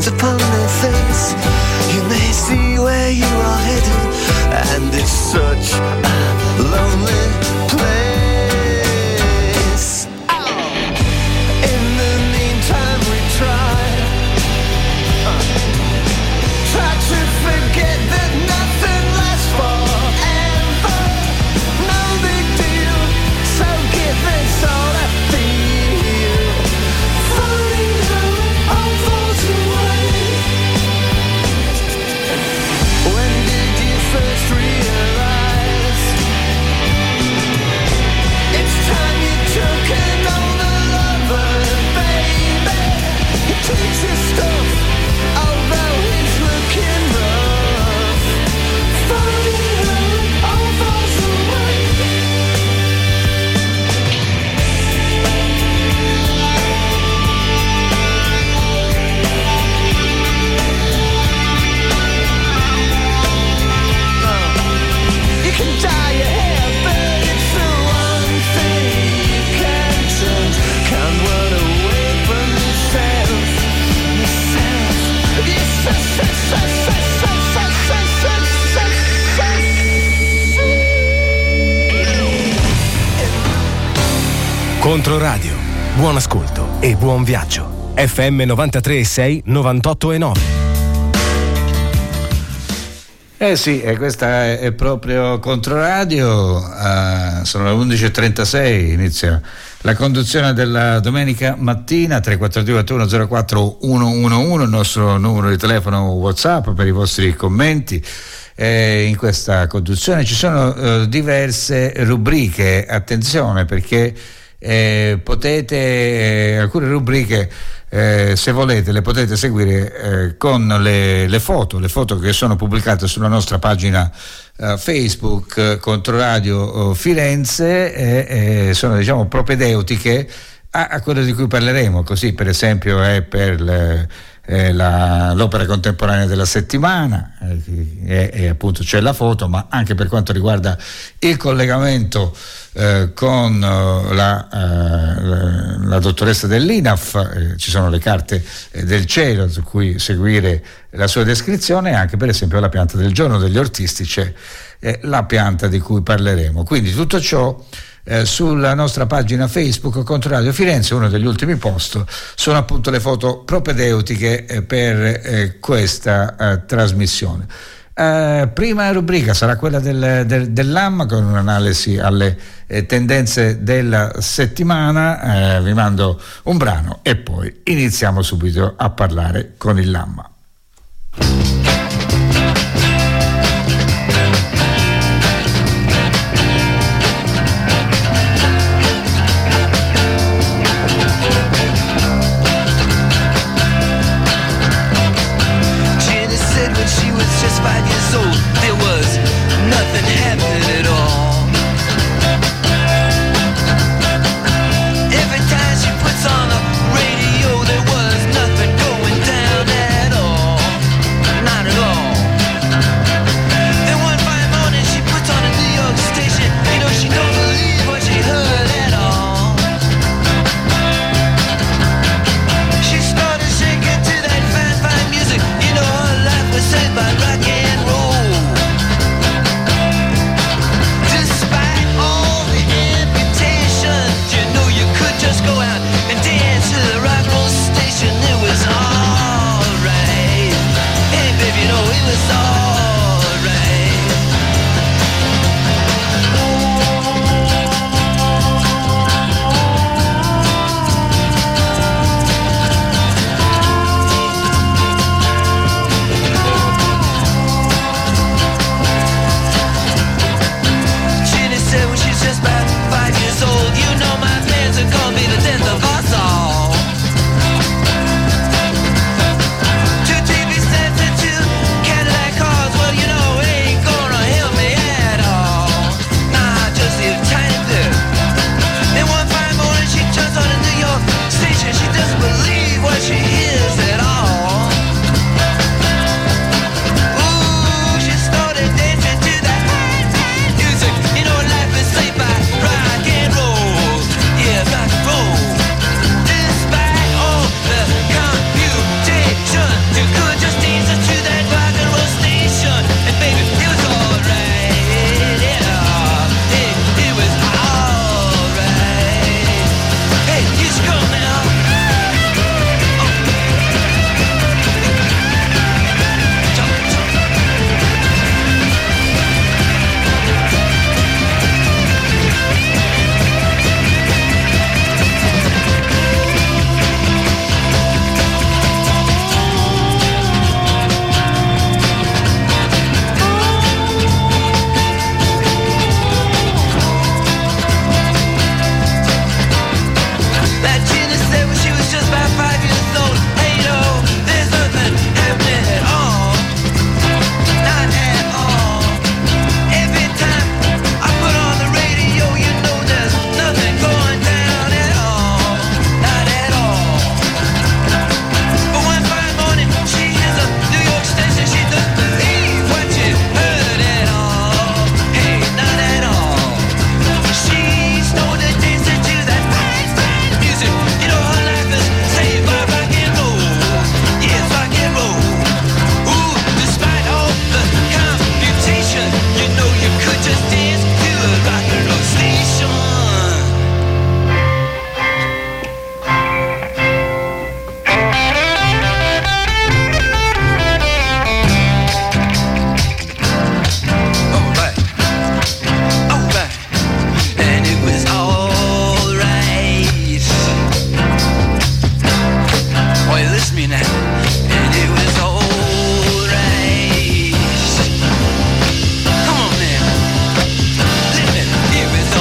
lines upon their face. You may see where you are headed, and it's such a lonely place. In the meantime we try to forget that nothing lasts forever. No big deal, so give this all a feel. Falling down, all falls away. When did you first realize it's time you took an older lover, baby? He takes his stuff, although he's looking rough. Falling down, all falls away. You can dye your hair, but it's the one thing you can't change. Can't run away from yourself. Controradio, buon ascolto e buon viaggio. FM 93.6, 98.9. Sì, questa è proprio Controradio. Sono le 11.36, inizia la conduzione della domenica mattina. 342 04 111, il nostro numero di telefono WhatsApp per i vostri commenti. In questa conduzione ci sono diverse rubriche, attenzione, perché potete alcune rubriche, se volete, le potete seguire con le foto che sono pubblicate sulla nostra pagina Facebook Controradio Firenze, sono, diciamo, propedeutiche a quello di cui parleremo. Così, per esempio, è per l'opera contemporanea della settimana, e appunto c'è la foto, ma anche per quanto riguarda il collegamento con la dottoressa dell'INAF, ci sono le carte del cielo su cui seguire la sua descrizione, e anche per esempio la pianta del giorno degli ortisti c'è la pianta di cui parleremo. Quindi tutto ciò sulla nostra pagina Facebook Controradio Firenze. Uno degli ultimi post sono appunto le foto propedeutiche per questa trasmissione. Prima rubrica sarà quella dell'AM, con un'analisi alle tendenze della settimana. Vi mando un brano e poi iniziamo subito a parlare con il LAM. Every time she puts on a radio, there was nothing going down at all. me now, and it was alright. Come on now, listen, it was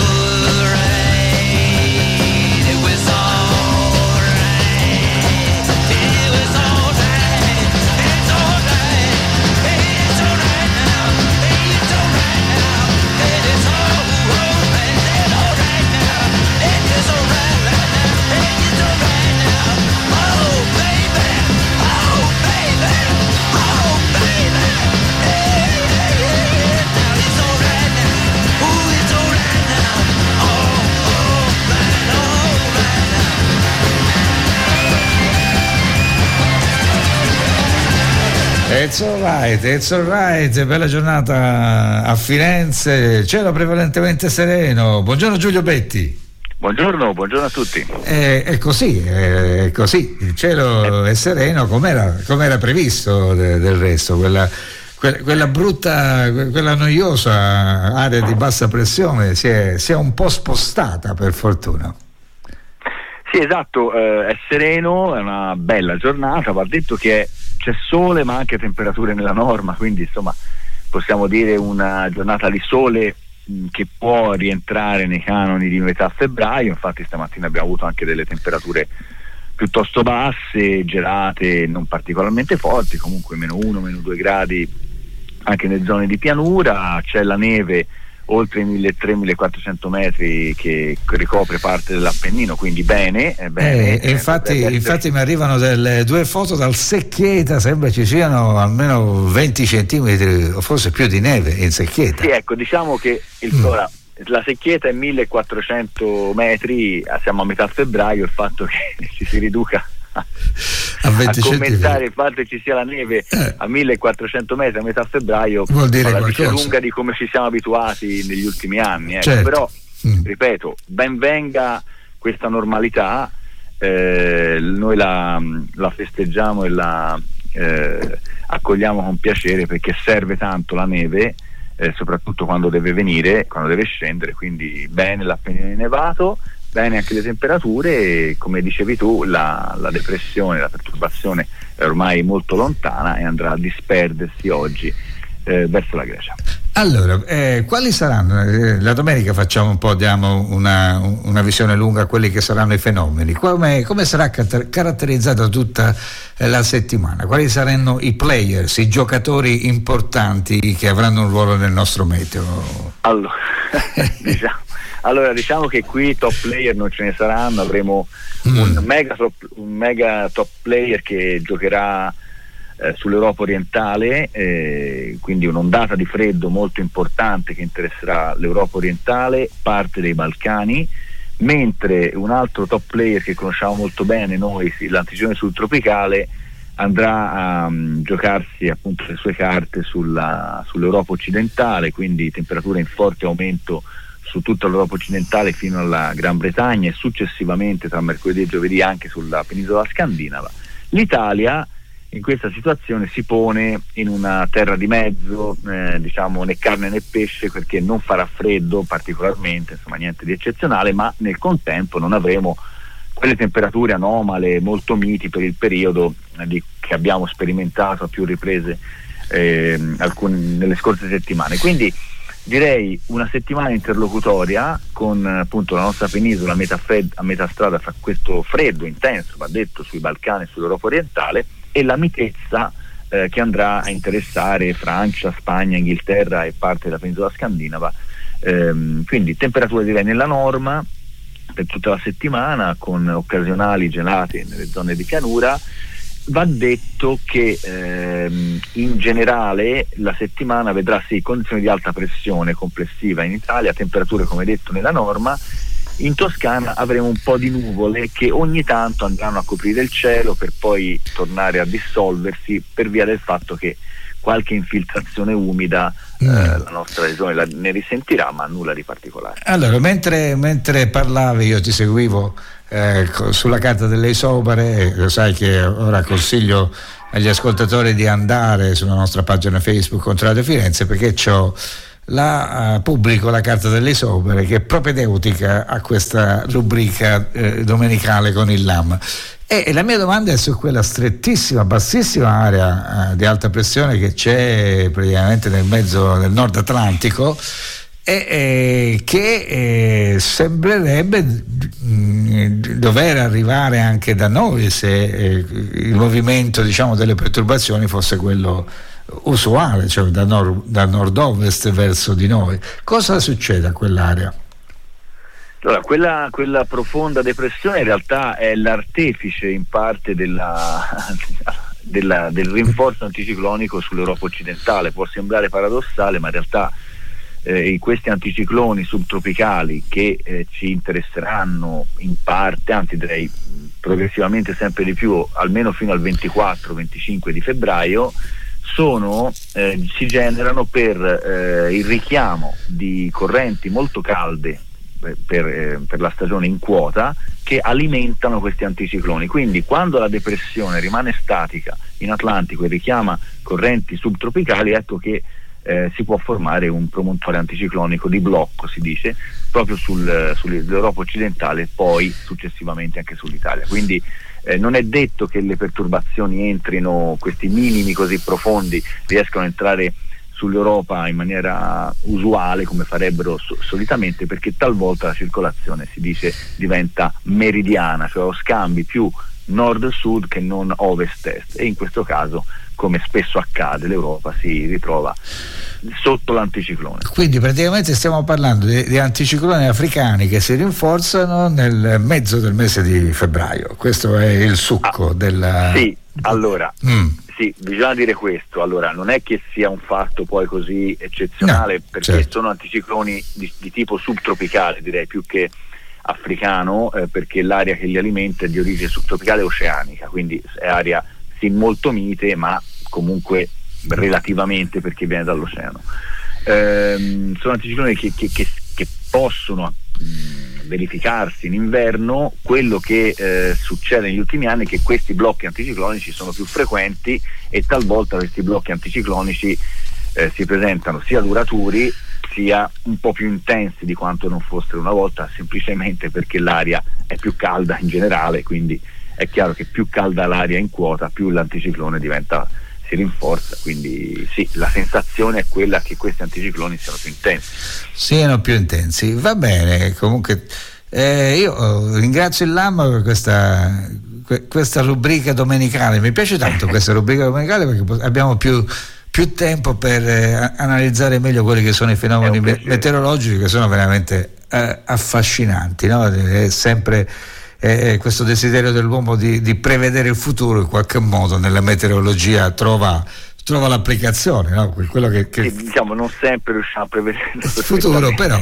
alright. It was alright. It was alright. It's alright. It's alright now. It's alright now. It is alright. It's alright now. It is alright right now. It is alright now. Oh baby, oh baby, oh baby. Hey, hey, hey. Now it's alright now. Ooh, it's alright now. Oh, right now. It's alright, bella giornata a Firenze, cielo prevalentemente sereno. Buongiorno Giulio Betti. Buongiorno a tutti. È così, il cielo è sereno come era previsto del resto, quella brutta, quella noiosa area di bassa pressione si è un po' spostata, per fortuna. Sì, esatto, è sereno, è una bella giornata, va detto che c'è sole ma anche temperature nella norma, quindi insomma possiamo dire una giornata di sole che può rientrare nei canoni di metà febbraio. Infatti stamattina abbiamo avuto anche delle temperature piuttosto basse, gelate non particolarmente forti, comunque -1, -2 gradi anche nelle zone di pianura. C'è la neve oltre i 1.300-1.400 metri che ricopre parte dell'Appennino, quindi bene. Infatti mi arrivano delle 2 foto dal Secchieta, sembra ci siano almeno 20 centimetri o forse più di neve in Secchieta. Sì, ecco, diciamo che la Secchieta è 1.400 metri, siamo a metà febbraio, il fatto che ci si riduca a commentare il fatto che ci sia la neve a 1.400 metri a metà febbraio vuol dire la qualcosa. dice lunga di come ci siamo abituati negli ultimi anni, certo. Però ripeto, ben venga questa normalità, noi la festeggiamo e la accogliamo con piacere, perché serve tanto la neve, soprattutto quando deve venire, quando deve scendere, quindi bene l'Appennino innevato, bene anche le temperature e, come dicevi tu, la depressione, la perturbazione è ormai molto lontana e andrà a disperdersi oggi verso la Grecia. Allora, quali saranno? La domenica facciamo un po', diamo una visione lunga a quelli che saranno i fenomeni. Come sarà caratterizzata tutta la settimana? Quali saranno i players, i giocatori importanti che avranno un ruolo nel nostro meteo? Allora, diciamo che qui top player non ce ne saranno, avremo un mega top player che giocherà sull'Europa orientale, quindi un'ondata di freddo molto importante che interesserà l'Europa orientale, parte dei Balcani, mentre un altro top player che conosciamo molto bene noi, l'anticiclone subtropicale, andrà a giocarsi appunto le sue carte sull'Europa occidentale, quindi temperature in forte aumento su tutta l'Europa occidentale fino alla Gran Bretagna e successivamente tra mercoledì e giovedì anche sulla penisola scandinava. L'Italia in questa situazione si pone in una terra di mezzo, diciamo né carne né pesce, perché non farà freddo particolarmente, insomma niente di eccezionale, ma nel contempo non avremo quelle temperature anomale molto miti per il periodo che abbiamo sperimentato a più riprese nelle scorse settimane. Quindi direi una settimana interlocutoria con appunto la nostra penisola a metà strada fra questo freddo intenso, va detto, sui Balcani e sull'Europa orientale, e la mitezza che andrà a interessare Francia, Spagna, Inghilterra e parte della penisola scandinava. Quindi temperature direi nella norma per tutta la settimana, con occasionali gelate nelle zone di pianura. Va detto che in generale la settimana vedrà condizioni di alta pressione complessiva in Italia, temperature come detto nella norma. In Toscana avremo un po' di nuvole che ogni tanto andranno a coprire il cielo per poi tornare a dissolversi per via del fatto che qualche infiltrazione umida la nostra regione ne risentirà, ma nulla di particolare. Allora, mentre parlavi io ti seguivo sulla carta delle isomere, lo sai che ora consiglio agli ascoltatori di andare sulla nostra pagina Facebook Contrario Firenze, perché pubblico la carta delle isomere che è propedeutica a questa rubrica domenicale con il LAM. E la mia domanda è su quella strettissima, bassissima area di alta pressione che c'è praticamente nel mezzo del Nord Atlantico, e che sembrerebbe dover arrivare anche da noi se il movimento, diciamo, delle perturbazioni fosse quello usuale, cioè da nord-ovest verso di noi. Cosa succede a quell'area? Allora, quella profonda depressione in realtà è l'artefice in parte del rinforzo anticiclonico sull'Europa occidentale. Può sembrare paradossale, ma in realtà questi anticicloni subtropicali che ci interesseranno in parte, anzi direi progressivamente sempre di più, almeno fino al 24-25 di febbraio, si generano per il richiamo di correnti molto calde per la stagione in quota, che alimentano questi anticicloni. Quindi quando la depressione rimane statica in Atlantico e richiama correnti subtropicali, ecco che si può formare un promontorio anticiclonico di blocco, si dice, proprio sull'Europa occidentale e poi successivamente anche sull'Italia. Quindi non è detto che le perturbazioni entrino, questi minimi così profondi riescano a entrare sull'Europa in maniera usuale come farebbero solitamente, perché talvolta la circolazione, si dice, diventa meridiana, cioè ho scambi più nord-sud che non ovest-est, e in questo caso, come spesso accade, l'Europa si ritrova sotto l'anticiclone. Quindi praticamente stiamo parlando di anticicloni africani che si rinforzano nel mezzo del mese di febbraio. Questo è il succo della... Sì, allora... Sì, bisogna dire questo. Allora, non è che sia un fatto poi così eccezionale, no, perché certo, sono anticicloni di tipo subtropicale, direi, più che africano, perché l'area che li alimenta è di origine subtropicale oceanica, quindi è area sì molto mite, ma comunque relativamente, perché viene dall'oceano. Sono anticicloni che possono verificarsi in inverno. Quello che succede negli ultimi anni è che questi blocchi anticiclonici sono più frequenti, e talvolta questi blocchi anticiclonici si presentano sia duraturi sia un po' più intensi di quanto non fossero una volta, semplicemente perché l'aria è più calda in generale, quindi è chiaro che più calda l'aria in quota, più l'anticiclone si rinforza. Quindi sì, la sensazione è quella che questi anticicloni siano più intensi. Siano più intensi, va bene. Comunque io ringrazio il Lamma per questa rubrica domenicale. Mi piace tanto questa rubrica domenicale, perché abbiamo più tempo per analizzare meglio quelli che sono i fenomeni meteorologici, che sono veramente affascinanti, no? È sempre questo desiderio dell'uomo di prevedere il futuro, in qualche modo nella meteorologia trova l'applicazione, no? Quello che sì, diciamo, non sempre riusciamo a prevedere il futuro, però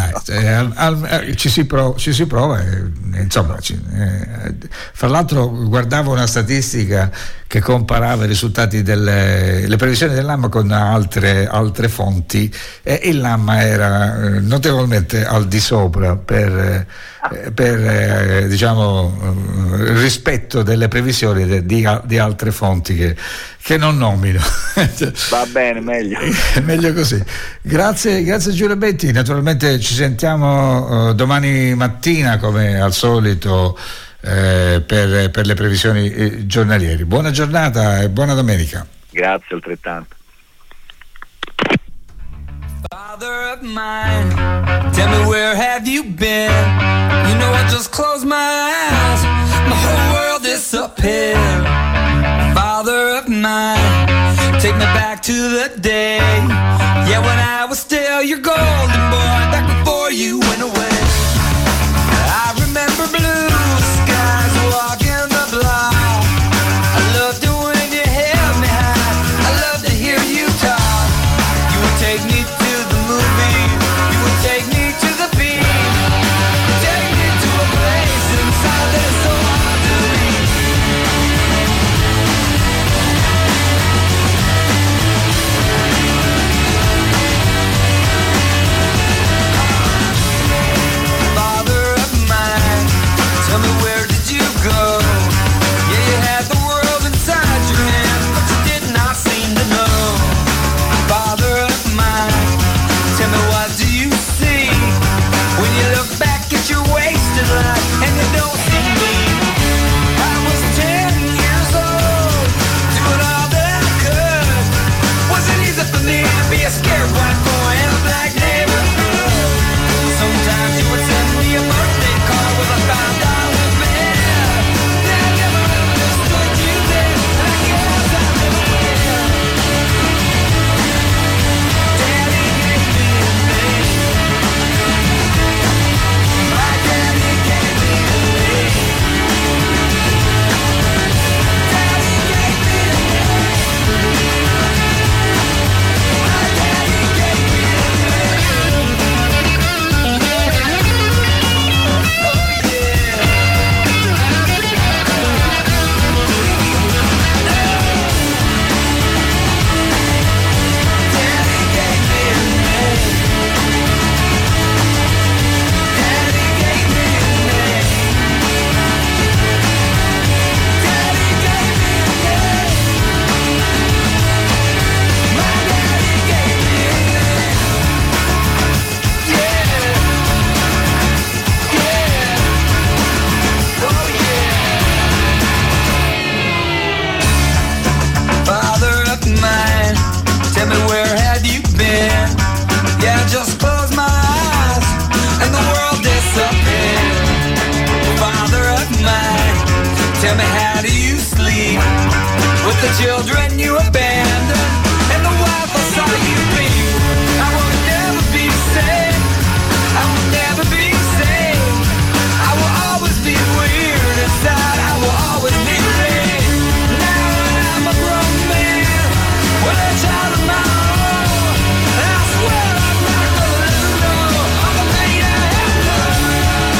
dai, ci si prova, insomma. Fra l'altro guardavo una statistica che comparava i risultati le previsioni dell'AMA con altre fonti, e il LAMA era notevolmente al di sopra per diciamo rispetto delle previsioni di altre fonti che non nomino. Va bene, meglio così. Grazie Giulio Betti. Naturalmente ci sentiamo domani mattina come al solito per le previsioni giornaliere. Buona giornata e buona domenica. Grazie, altrettanto. Father of mine, tell me, where have you been? You know, I just close my eyes, my whole world disappeared. Father of mine, take me back to the day, yeah, when I was still your golden boy, back before you went away. I remember blue skies walking the block. I loved it when you held me high, I loved to hear you talk. You would take me to the movies, you would take me to the beach, take me to a place inside that's so hard to reach. sleep with the children you abandoned and the wife I saw you bleed. I will never be safe. I will never be safe. I will always be weird inside. I will always be pain. Now I'm a grown man with a child of my own. And I swear I'm not gonna let them know I'm the man I have known.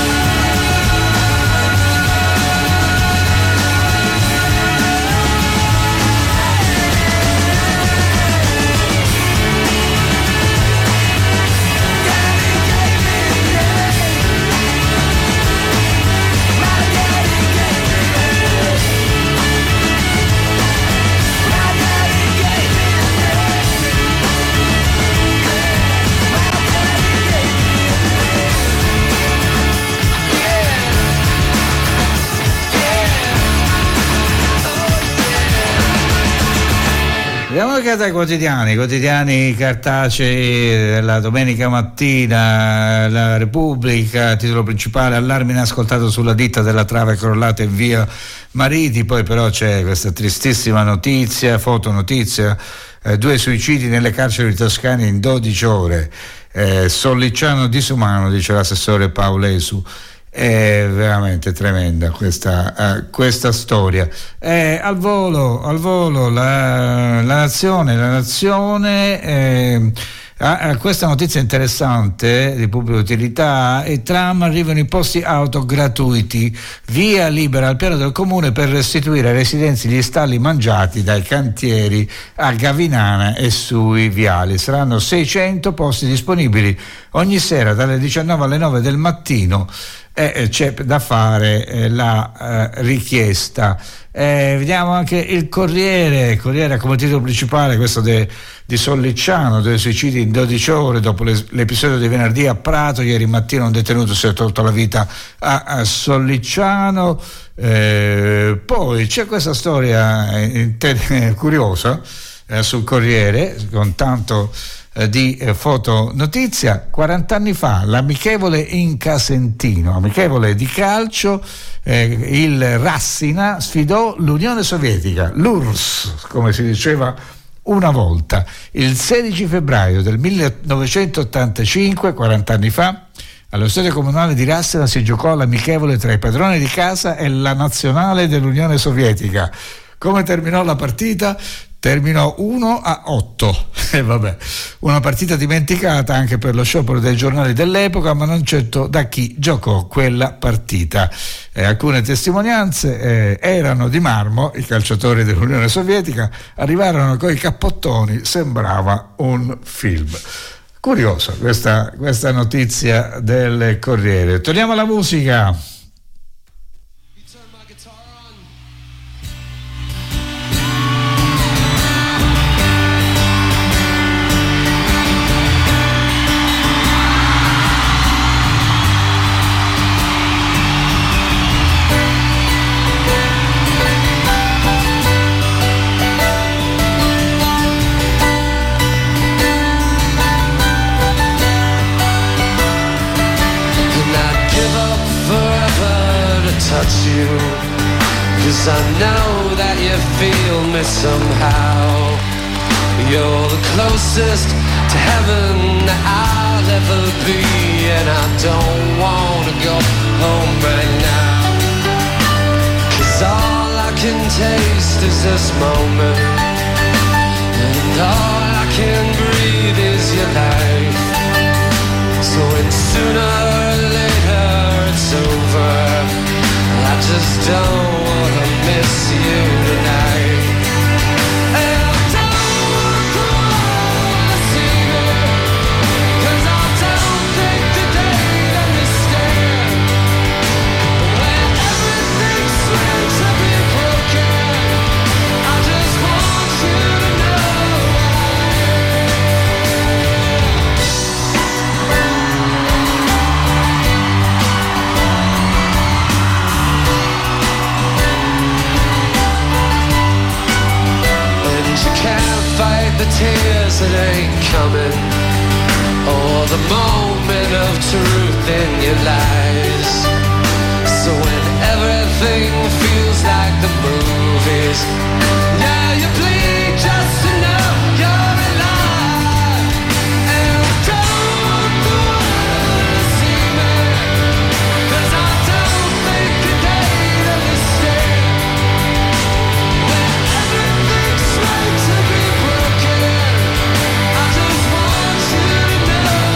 Vediamo anche dai quotidiani cartacei della domenica mattina. La Repubblica, titolo principale: allarme inascoltato sulla ditta della trave crollata in via Mariti. Poi però c'è questa tristissima notizia, fotonotizia, 2 suicidi nelle carceri toscane in 12 ore. Sollicciano disumano, dice l'assessore Paulesu. È veramente tremenda questa storia. Al volo la Nazione questa notizia interessante di pubblica utilità: i tram arrivano in posti auto gratuiti, via libera al piano del comune per restituire ai residenti gli stalli mangiati dai cantieri a Gavinana e sui viali. Saranno 600 posti disponibili ogni sera dalle 19 alle 9 del mattino. C'è da fare la richiesta. Vediamo anche il Corriere come titolo principale questo di Sollicciano: 2 suicidi in 12 ore dopo l'episodio di venerdì a Prato. Ieri mattina un detenuto si è tolto la vita a Sollicciano. Poi c'è questa storia curiosa sul Corriere con tanto di fotonotizia. 40 anni fa l'amichevole in Casentino, amichevole di calcio, il Rassina sfidò l'Unione Sovietica, l'URSS come si diceva una volta. Il 16 febbraio del 1985, 40 anni fa, allo stadio comunale di Rassina si giocò l'amichevole tra i padroni di casa e la nazionale dell'Unione Sovietica. Come terminò la partita? Terminò 1-8. Vabbè, una partita dimenticata anche per lo sciopero dei giornali dell'epoca, ma non certo da chi giocò quella partita. Alcune testimonianze erano di marmo, i calciatori dell'Unione Sovietica arrivarono coi cappottoni, sembrava un film. Curiosa questa notizia del Corriere. Torniamo alla musica. touch you, 'cause I know that you feel me somehow. You're the closest to heaven that I'll ever be, and I don't wanna go home right now, 'cause all I can taste is this moment, and all I can breathe is your life. So when sooner or later it's over, I just don't wanna miss you tonight. And I don't wanna cry, see it, 'cause I don't think the day that we stand, when everything seems to be broken, I just want you to know can't fight the tears that ain't coming, or the moment of truth in your lies. So when everything feels like the movie Yeah, you bleed just to know you're alive. And I don't wanna see me, 'cause I don't think a day that we stay, where everything's made to be broken. I just want you to know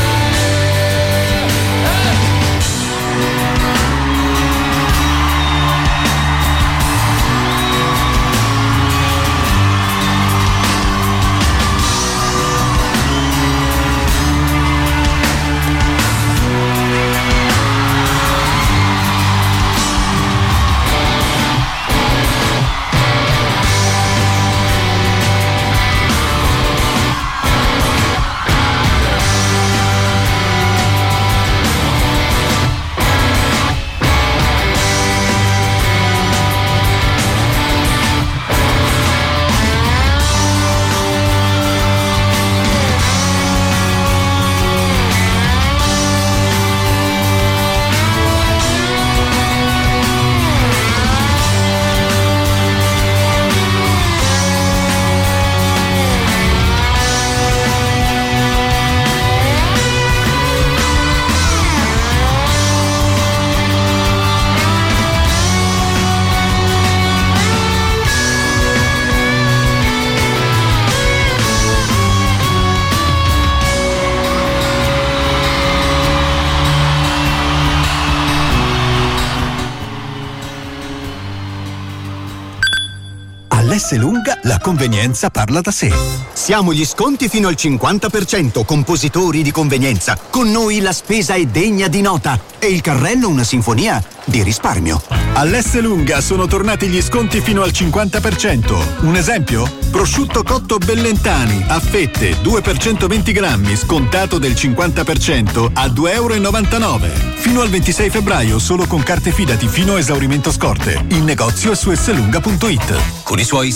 All'Esselunga la convenienza parla da sé. Siamo gli sconti fino al 50%, compositori di convenienza. Con noi la spesa è degna di nota e il carrello una sinfonia di risparmio. All'Esselunga sono tornati gli sconti fino al 50%. Un esempio? Prosciutto cotto Bellentani a fette 2 per 120 grammi scontato del 50% a €2,99. Fino al 26 febbraio solo con carte Fidati fino a esaurimento scorte. Il negozio è su esselunga.it. Con i suoi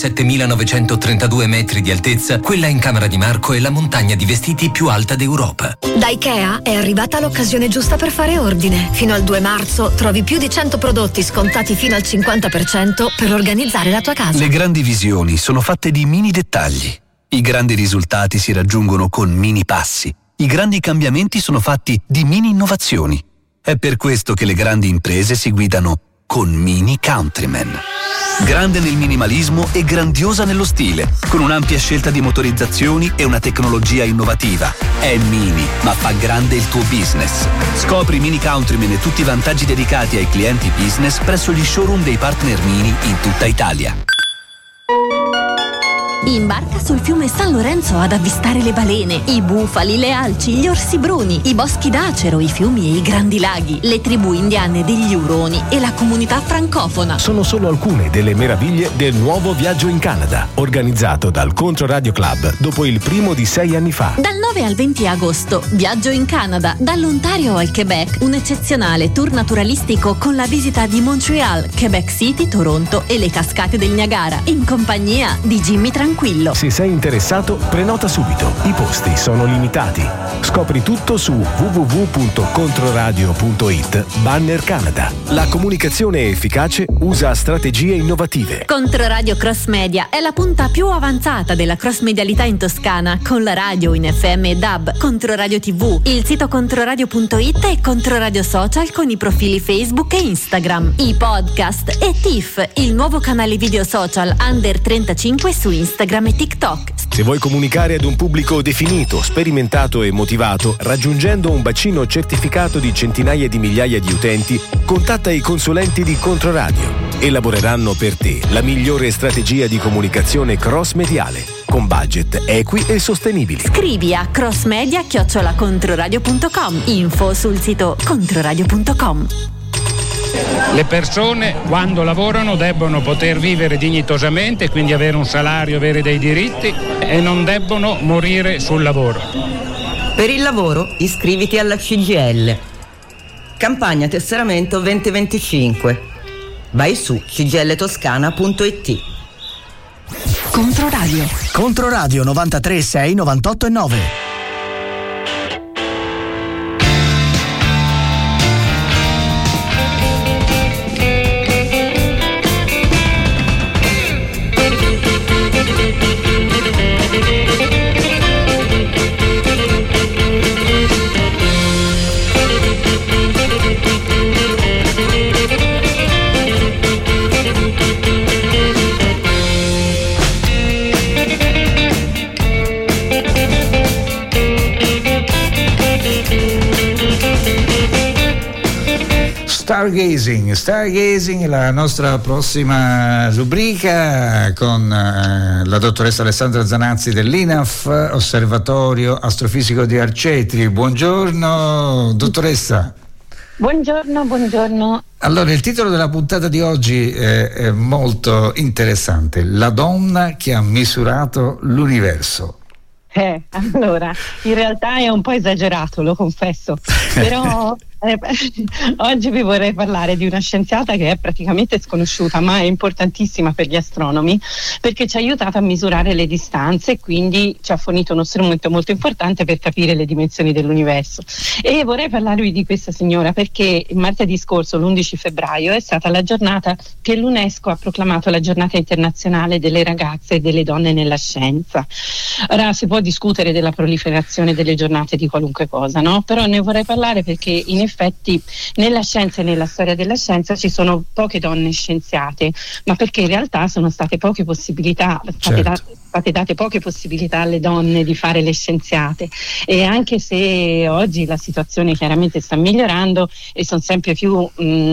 7.932 metri di altezza, quella in Camera di Marco è la montagna di vestiti più alta d'Europa. Da IKEA è arrivata l'occasione giusta per fare ordine. Fino al 2 marzo trovi più di 100 prodotti scontati fino al 50% per organizzare la tua casa. Le grandi visioni sono fatte di mini dettagli. I grandi risultati si raggiungono con mini passi. I grandi cambiamenti sono fatti di mini innovazioni. È per questo che le grandi imprese si guidano con Mini Countryman. Grande nel minimalismo e grandiosa nello stile, con un'ampia scelta di motorizzazioni e una tecnologia innovativa. È mini, ma fa grande il tuo business. Scopri Mini Countryman e tutti i vantaggi dedicati ai clienti business presso gli showroom dei partner Mini in tutta Italia. Imbarca sul fiume San Lorenzo ad avvistare le balene, i bufali, le alci, gli orsi bruni, i boschi d'acero, i fiumi e i grandi laghi, le tribù indiane degli Uroni e la comunità francofona. Sono solo alcune delle meraviglie del nuovo viaggio in Canada, organizzato dal Controradio Club dopo il primo di 6 anni fa. Dal 9 al 20 agosto, viaggio in Canada, dall'Ontario al Quebec, un eccezionale tour naturalistico con la visita di Montreal, Quebec City, Toronto e le cascate del Niagara, in compagnia di Jimmy Tranquillo. Se sei interessato, prenota subito. I posti sono limitati. Scopri tutto su www.controradio.it Banner Canada. La comunicazione efficace usa strategie innovative. Controradio Cross Media è la punta più avanzata della cross medialità in Toscana, con la radio in FM e DAB, Controradio TV, il sito controradio.it e Controradio Social con i profili Facebook e Instagram, i podcast e TIFF, il nuovo canale video social under 35 su Instagram e TikTok. Se vuoi comunicare ad un pubblico definito, sperimentato e motivato, raggiungendo un bacino certificato di centinaia di migliaia di utenti, contatta i consulenti di Controradio. Elaboreranno per te la migliore strategia di comunicazione cross-mediale, con budget equi e sostenibili. Scrivi a crossmedia@controradio.com. Info sul sito controradio.com. Le persone quando lavorano debbono poter vivere dignitosamente, quindi avere un salario, avere dei diritti e non debbono morire sul lavoro. Per il lavoro iscriviti alla CGIL. Campagna tesseramento 2025. Vai su cgltoscana.it. Controradio. Controradio 93,6, 98,9. Stargazing, la nostra prossima rubrica con la dottoressa Alessandra Zanazzi dell'INAF, Osservatorio Astrofisico di Arcetri. Buongiorno dottoressa. Buongiorno. Allora, il titolo della puntata di oggi è molto interessante: La donna che ha misurato l'universo. Allora, in realtà è un po' esagerato, lo confesso, però oggi vi vorrei parlare di una scienziata che è praticamente sconosciuta, ma è importantissima per gli astronomi, perché ci ha aiutato a misurare le distanze e quindi ci ha fornito uno strumento molto importante per capire le dimensioni dell'universo. E vorrei parlarvi di questa signora perché martedì scorso, l'11 febbraio, è stata la giornata che l'UNESCO ha proclamato la giornata internazionale delle ragazze e delle donne nella scienza. Ora si può discutere della proliferazione delle giornate di qualunque cosa, no? Però ne vorrei parlare perché in effetti nella scienza e nella storia della scienza ci sono poche donne scienziate, ma perché in realtà sono state poche possibilità, state date poche possibilità alle donne di fare le scienziate, e anche se oggi la situazione chiaramente sta migliorando e sono sempre più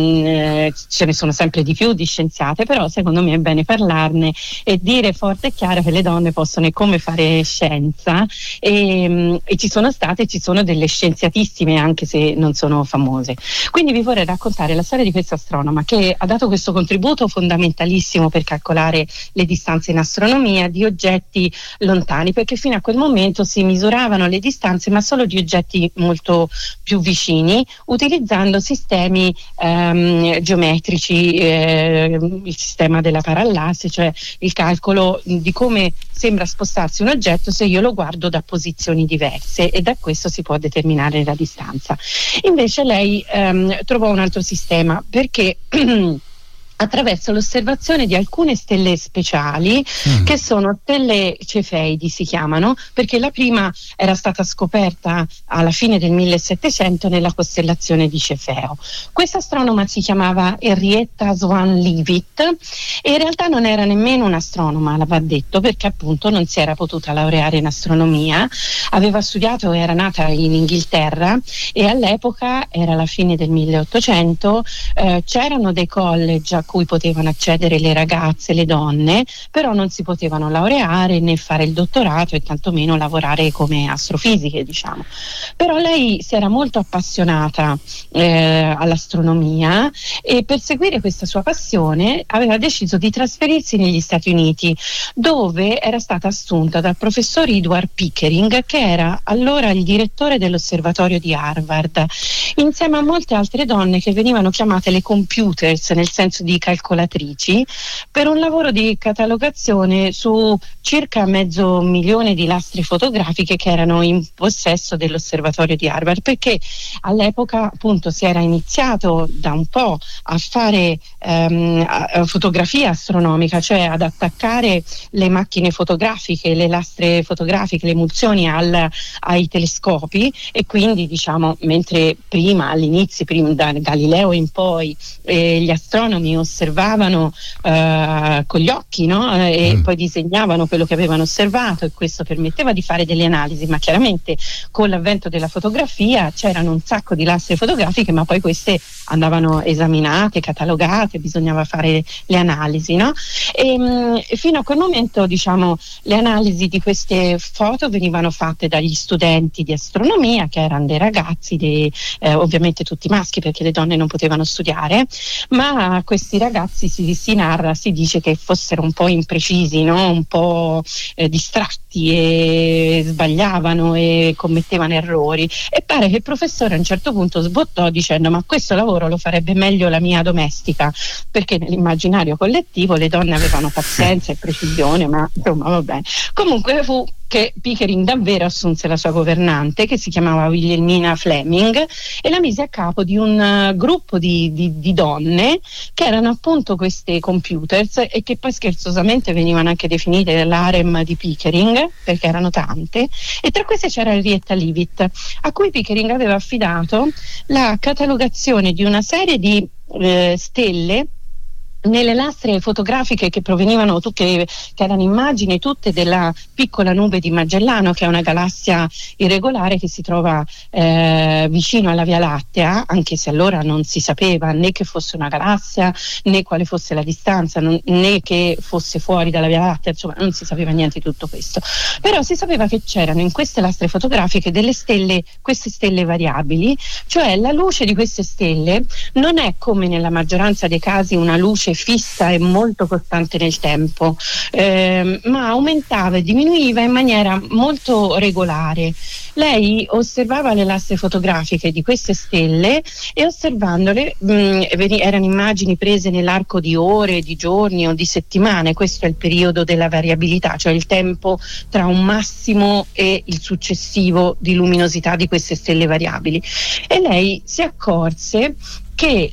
ce ne sono sempre di più di scienziate, però secondo me è bene parlarne e dire forte e chiaro che le donne possono e come fare scienza, e ci sono delle scienziatissime anche se non sono famose. Quindi vi vorrei raccontare la storia di questa astronoma che ha dato questo contributo fondamentalissimo per calcolare le distanze in astronomia di oggetti lontani, perché fino a quel momento si misuravano le distanze ma solo di oggetti molto più vicini utilizzando sistemi geometrici, il sistema della parallassi, cioè il calcolo di come sembra spostarsi un oggetto se io lo guardo da posizioni diverse, e da questo si può determinare la distanza. Invece lei trovò un altro sistema perché attraverso l'osservazione di alcune stelle speciali che sono stelle cefeidi, si chiamano, perché la prima era stata scoperta alla fine del 1700 nella costellazione di Cefeo. Questa astronoma si chiamava Henrietta Swan Leavitt e in realtà non era nemmeno un'astronoma, va detto, perché appunto non si era potuta laureare in astronomia, aveva studiato, era nata in Inghilterra e all'epoca, era la fine del 1800, c'erano dei college a cui potevano accedere le ragazze, le donne, però non si potevano laureare né fare il dottorato e tantomeno lavorare come astrofisiche, diciamo. Però lei si era molto appassionata all'astronomia e per seguire questa sua passione aveva deciso di trasferirsi negli Stati Uniti, dove era stata assunta dal professor Edward Pickering, che era allora il direttore dell'osservatorio di Harvard, insieme a molte altre donne che venivano chiamate le computers, nel senso di calcolatrici, per un lavoro di catalogazione su circa 500.000 di lastre fotografiche che erano in possesso dell'osservatorio di Harvard, perché all'epoca appunto si era iniziato da un po' a fare fotografia astronomica, cioè ad attaccare le macchine fotografiche, le lastre fotografiche, le emulsioni ai telescopi, e quindi diciamo mentre prima all'inizio, prima da Galileo in poi, gli astronomi osservavano con gli occhi, no? E poi disegnavano quello che avevano osservato, e questo permetteva di fare delle analisi, ma chiaramente con l'avvento della fotografia c'erano un sacco di lastre fotografiche, ma poi queste andavano esaminate, catalogate, bisognava fare le analisi, no? E fino a quel momento, diciamo, le analisi di queste foto venivano fatte dagli studenti di astronomia, che erano dei ragazzi, ovviamente tutti maschi perché le donne non potevano studiare, ma questi ragazzi si dice che fossero un po' imprecisi, no? Un po' distratti e sbagliavano e commettevano errori, e pare che il professore a un certo punto sbottò dicendo: ma questo lavoro lo farebbe meglio la mia domestica, perché nell'immaginario collettivo le donne avevano pazienza e precisione, ma insomma va bene. Comunque fu che Pickering davvero assunse la sua governante, che si chiamava Wilhelmina Fleming, e la mise a capo di un gruppo di donne che erano appunto queste computers, e che poi scherzosamente venivano anche definite l'harem di Pickering perché erano tante, e tra queste c'era Henrietta Leavitt, a cui Pickering aveva affidato la catalogazione di una serie di stelle nelle lastre fotografiche che provenivano, che erano immagini tutte della piccola nube di Magellano, che è una galassia irregolare che si trova vicino alla Via Lattea, anche se allora non si sapeva né che fosse una galassia, né quale fosse la distanza, né che fosse fuori dalla Via Lattea, insomma non si sapeva niente di tutto questo. Però si sapeva che c'erano in queste lastre fotografiche delle stelle, queste stelle variabili, cioè la luce di queste stelle non è, come nella maggioranza dei casi, una luce fissa e molto costante nel tempo, ma aumentava e diminuiva in maniera molto regolare. Lei osservava le lastre fotografiche di queste stelle e osservandole erano immagini prese nell'arco di ore, di giorni o di settimane. Questo è il periodo della variabilità, cioè il tempo tra un massimo e il successivo di luminosità di queste stelle variabili. E lei si accorse che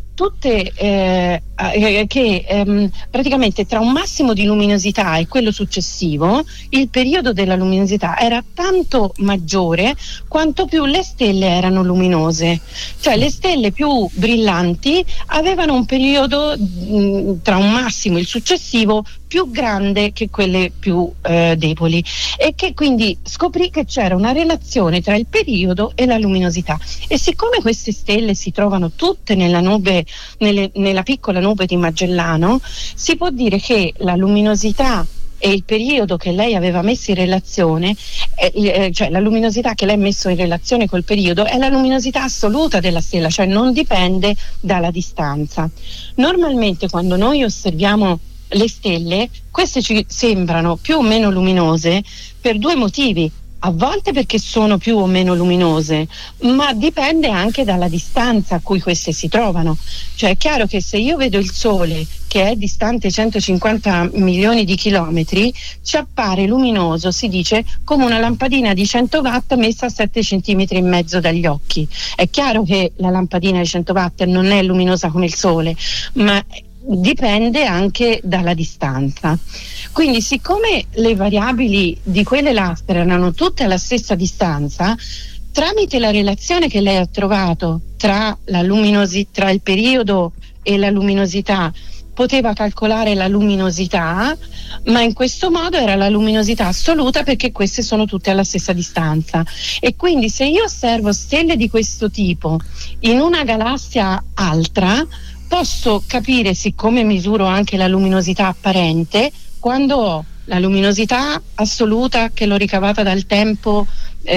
praticamente tra un massimo di luminosità e quello successivo il periodo della luminosità era tanto maggiore quanto più le stelle erano luminose, cioè le stelle più brillanti avevano un periodo tra un massimo e il successivo più grande che quelle più deboli, e che quindi scoprì che c'era una relazione tra il periodo e la luminosità. E siccome queste stelle si trovano tutte nella nube, nella piccola nube di Magellano, si può dire che la luminosità e il periodo che lei aveva messo in relazione, cioè la luminosità che lei ha messo in relazione col periodo è la luminosità assoluta della stella, cioè non dipende dalla distanza. Normalmente quando noi osserviamo le stelle, queste ci sembrano più o meno luminose per due motivi. A volte perché sono più o meno luminose, ma dipende anche dalla distanza a cui queste si trovano. Cioè è chiaro che se io vedo il Sole che è distante 150 milioni di chilometri, ci appare luminoso, si dice, come una lampadina di 100 watt messa a 7 centimetri e mezzo dagli occhi. È chiaro che la lampadina di 100 watt non è luminosa come il Sole, ma dipende anche dalla distanza. Quindi siccome le variabili di quelle lastre erano tutte alla stessa distanza, tramite la relazione che lei ha trovato tra tra il periodo e la luminosità, poteva calcolare la luminosità, ma in questo modo era la luminosità assoluta perché queste sono tutte alla stessa distanza. E quindi se io osservo stelle di questo tipo in una galassia altra, posso capire, siccome misuro anche la luminosità apparente, quando ho la luminosità assoluta che l'ho ricavata dal tempo,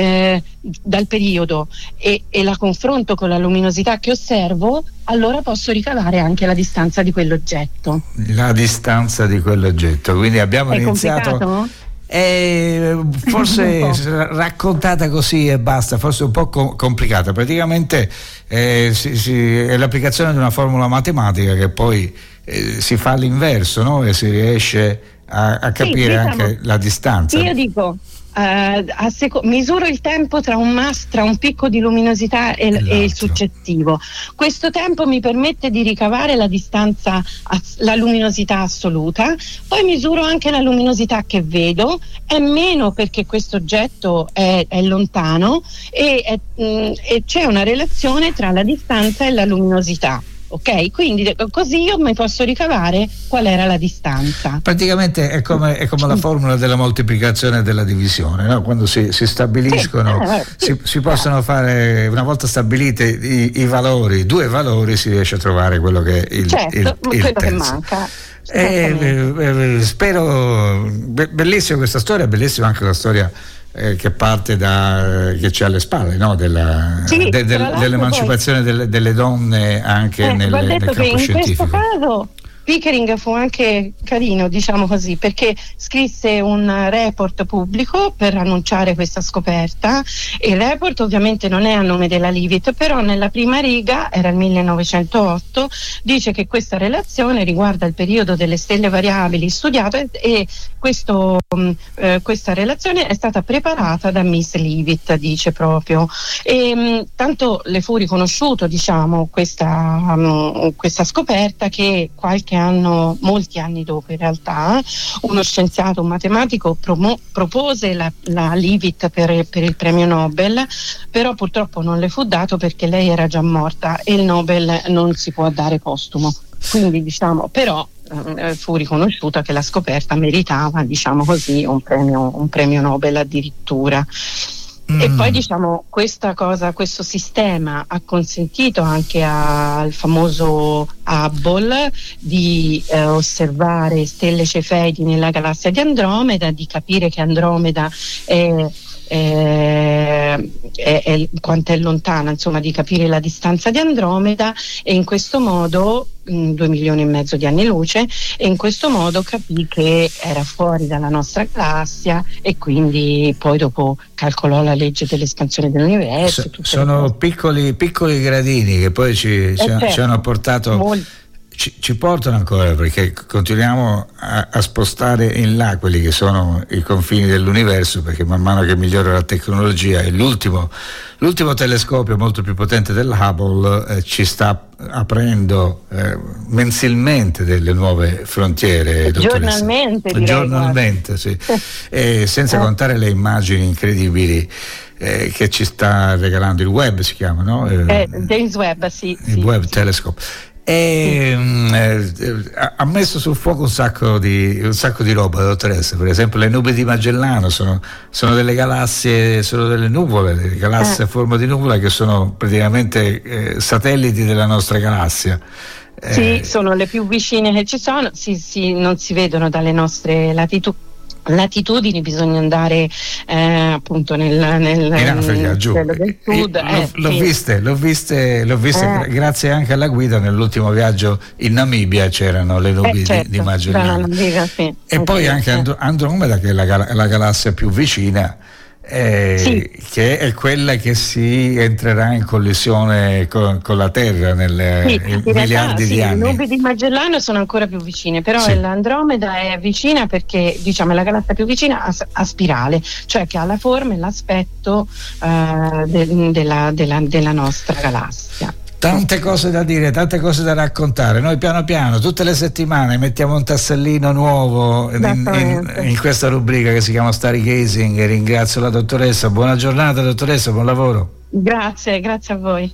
dal periodo, e la confronto con la luminosità che osservo, allora posso ricavare anche la distanza di quell'oggetto. La distanza di quell'oggetto, quindi abbiamo iniziato. Complicato? Forse raccontata così e basta, forse un po' complicata. Praticamente è l'applicazione di una formula matematica che poi si fa all'inverso, no? E si riesce a capire anche la distanza. Io dico misuro il tempo tra un picco di luminosità e il successivo. Questo tempo mi permette di ricavare la distanza, la luminosità assoluta, poi misuro anche la luminosità che vedo, è meno perché questo oggetto è lontano, e c'è una relazione tra la distanza e la luminosità. Ok, quindi così io mi posso ricavare qual era la distanza. Praticamente è come la formula della moltiplicazione e della divisione, no? Quando si stabiliscono, si possono fare, una volta stabilite i valori, due valori, si riesce a trovare quello che è il quello terzo. Che manca. Spero, bellissima questa storia, bellissima anche la storia che parte che c'è alle spalle, no? Dell'emancipazione delle donne anche nel campo scientifico. In questo caso Pickering fu anche carino, diciamo così, perché scrisse un report pubblico per annunciare questa scoperta. Il report ovviamente non è a nome della Leavitt, però nella prima riga, era il 1908, dice che questa relazione riguarda il periodo delle stelle variabili studiato, e questa relazione è stata preparata da Miss Leavitt, dice proprio. E tanto le fu riconosciuto, diciamo, questa scoperta, che molti anni dopo, in realtà, uno scienziato, un matematico propose la Leavitt per il premio Nobel, però purtroppo non le fu dato perché lei era già morta e il Nobel non si può dare postumo. Quindi, diciamo, però fu riconosciuto che la scoperta meritava, diciamo così, un premio Nobel addirittura. E poi diciamo questo sistema ha consentito anche al famoso Hubble di osservare stelle cefeidi nella galassia di Andromeda, di capire che Andromeda quanto è lontana, insomma, di capire la distanza di Andromeda, e in questo modo 2 milioni e mezzo di anni luce, e in questo modo capì che era fuori dalla nostra galassia, e quindi poi dopo calcolò la legge dell'espansione dell'universo. Sono piccoli gradini che poi ci hanno portato, ci portano ancora, perché continuiamo a spostare in là quelli che sono i confini dell'universo, perché man mano che migliora la tecnologia, e l'ultimo telescopio molto più potente dell'Hubble ci sta aprendo mensilmente delle nuove frontiere, giornalmente sì. E senza contare le immagini incredibili che ci sta regalando il web, si chiama, no? James Webb, sì. Il Webb Telescope. E ha messo sul fuoco un sacco di roba, dottoressa. Per esempio le nubi di Magellano sono delle galassie, sono delle nuvole, delle galassie a forma di nuvola, che sono praticamente satelliti della nostra galassia. Sì, sono le più vicine che ci sono, non si vedono dalle nostre latitudini, bisogna andare appunto in Africa, giù. Del sud. L'ho viste grazie anche alla guida nell'ultimo viaggio in Namibia, c'erano le nubi di Magellano. E poi anche Andromeda, che è la galassia più vicina, che è quella che si entrerà in collisione con la Terra miliardi di anni. Le nubi di Magellano sono ancora più vicine, però l'Andromeda è vicina perché, diciamo, è la galassia più vicina a spirale, cioè che ha la forma e l'aspetto della nostra galassia. Tante cose da dire, tante cose da raccontare. Noi piano piano, tutte le settimane, mettiamo un tassellino nuovo in questa rubrica che si chiama Stargazing, e ringrazio la dottoressa. Buona giornata, dottoressa, buon lavoro. Grazie a voi.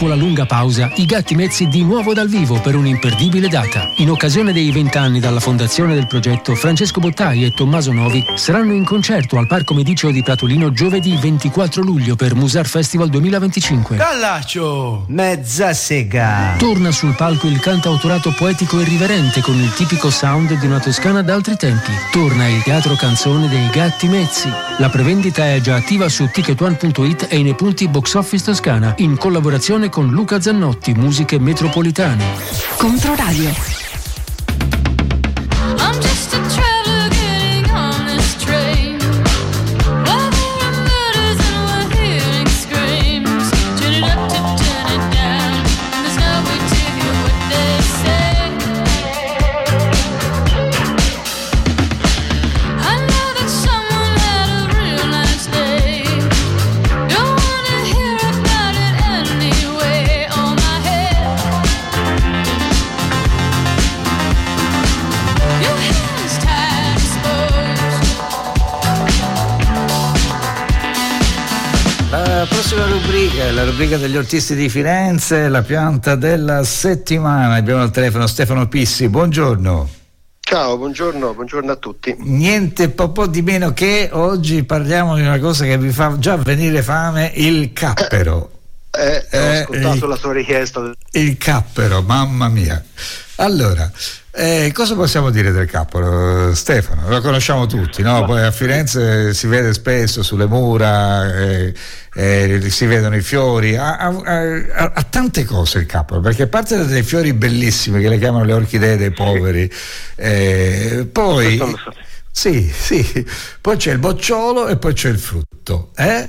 dopo la lunga pausa, i Gatti Mezzi di nuovo dal vivo per un'imperdibile data. In occasione dei 20 anni dalla fondazione del progetto, Francesco Bottai e Tommaso Novi saranno in concerto al Parco Mediceo di Pratolino giovedì 24 luglio per Musar Festival 2025. Callaccio! Mezza sega! Torna sul palco il cantautorato poetico e riverente con il tipico sound di una Toscana d'altri tempi. Torna il teatro canzone dei Gatti Mezzi. La prevendita è già attiva su ticketone.it e nei punti Box Office Toscana, in collaborazione con Luca Zannotti, Musiche Metropolitane. Controradio. La rubrica degli artisti di Firenze, la pianta della settimana. Abbiamo al telefono Stefano Pissi, buongiorno. Ciao, buongiorno a tutti. Niente po' di meno che oggi parliamo di una cosa che vi fa già venire fame, il cappero. Ho ascoltato la tua richiesta. Il cappero, mamma mia. Allora, cosa possiamo dire del cappero, Stefano? Lo conosciamo tutti, no? Poi a Firenze si vede spesso sulle mura, si vedono i fiori, ha tante cose il cappero, perché a parte da dei fiori bellissimi che le chiamano le orchidee dei poveri, poi poi c'è il bocciolo e poi c'è il frutto.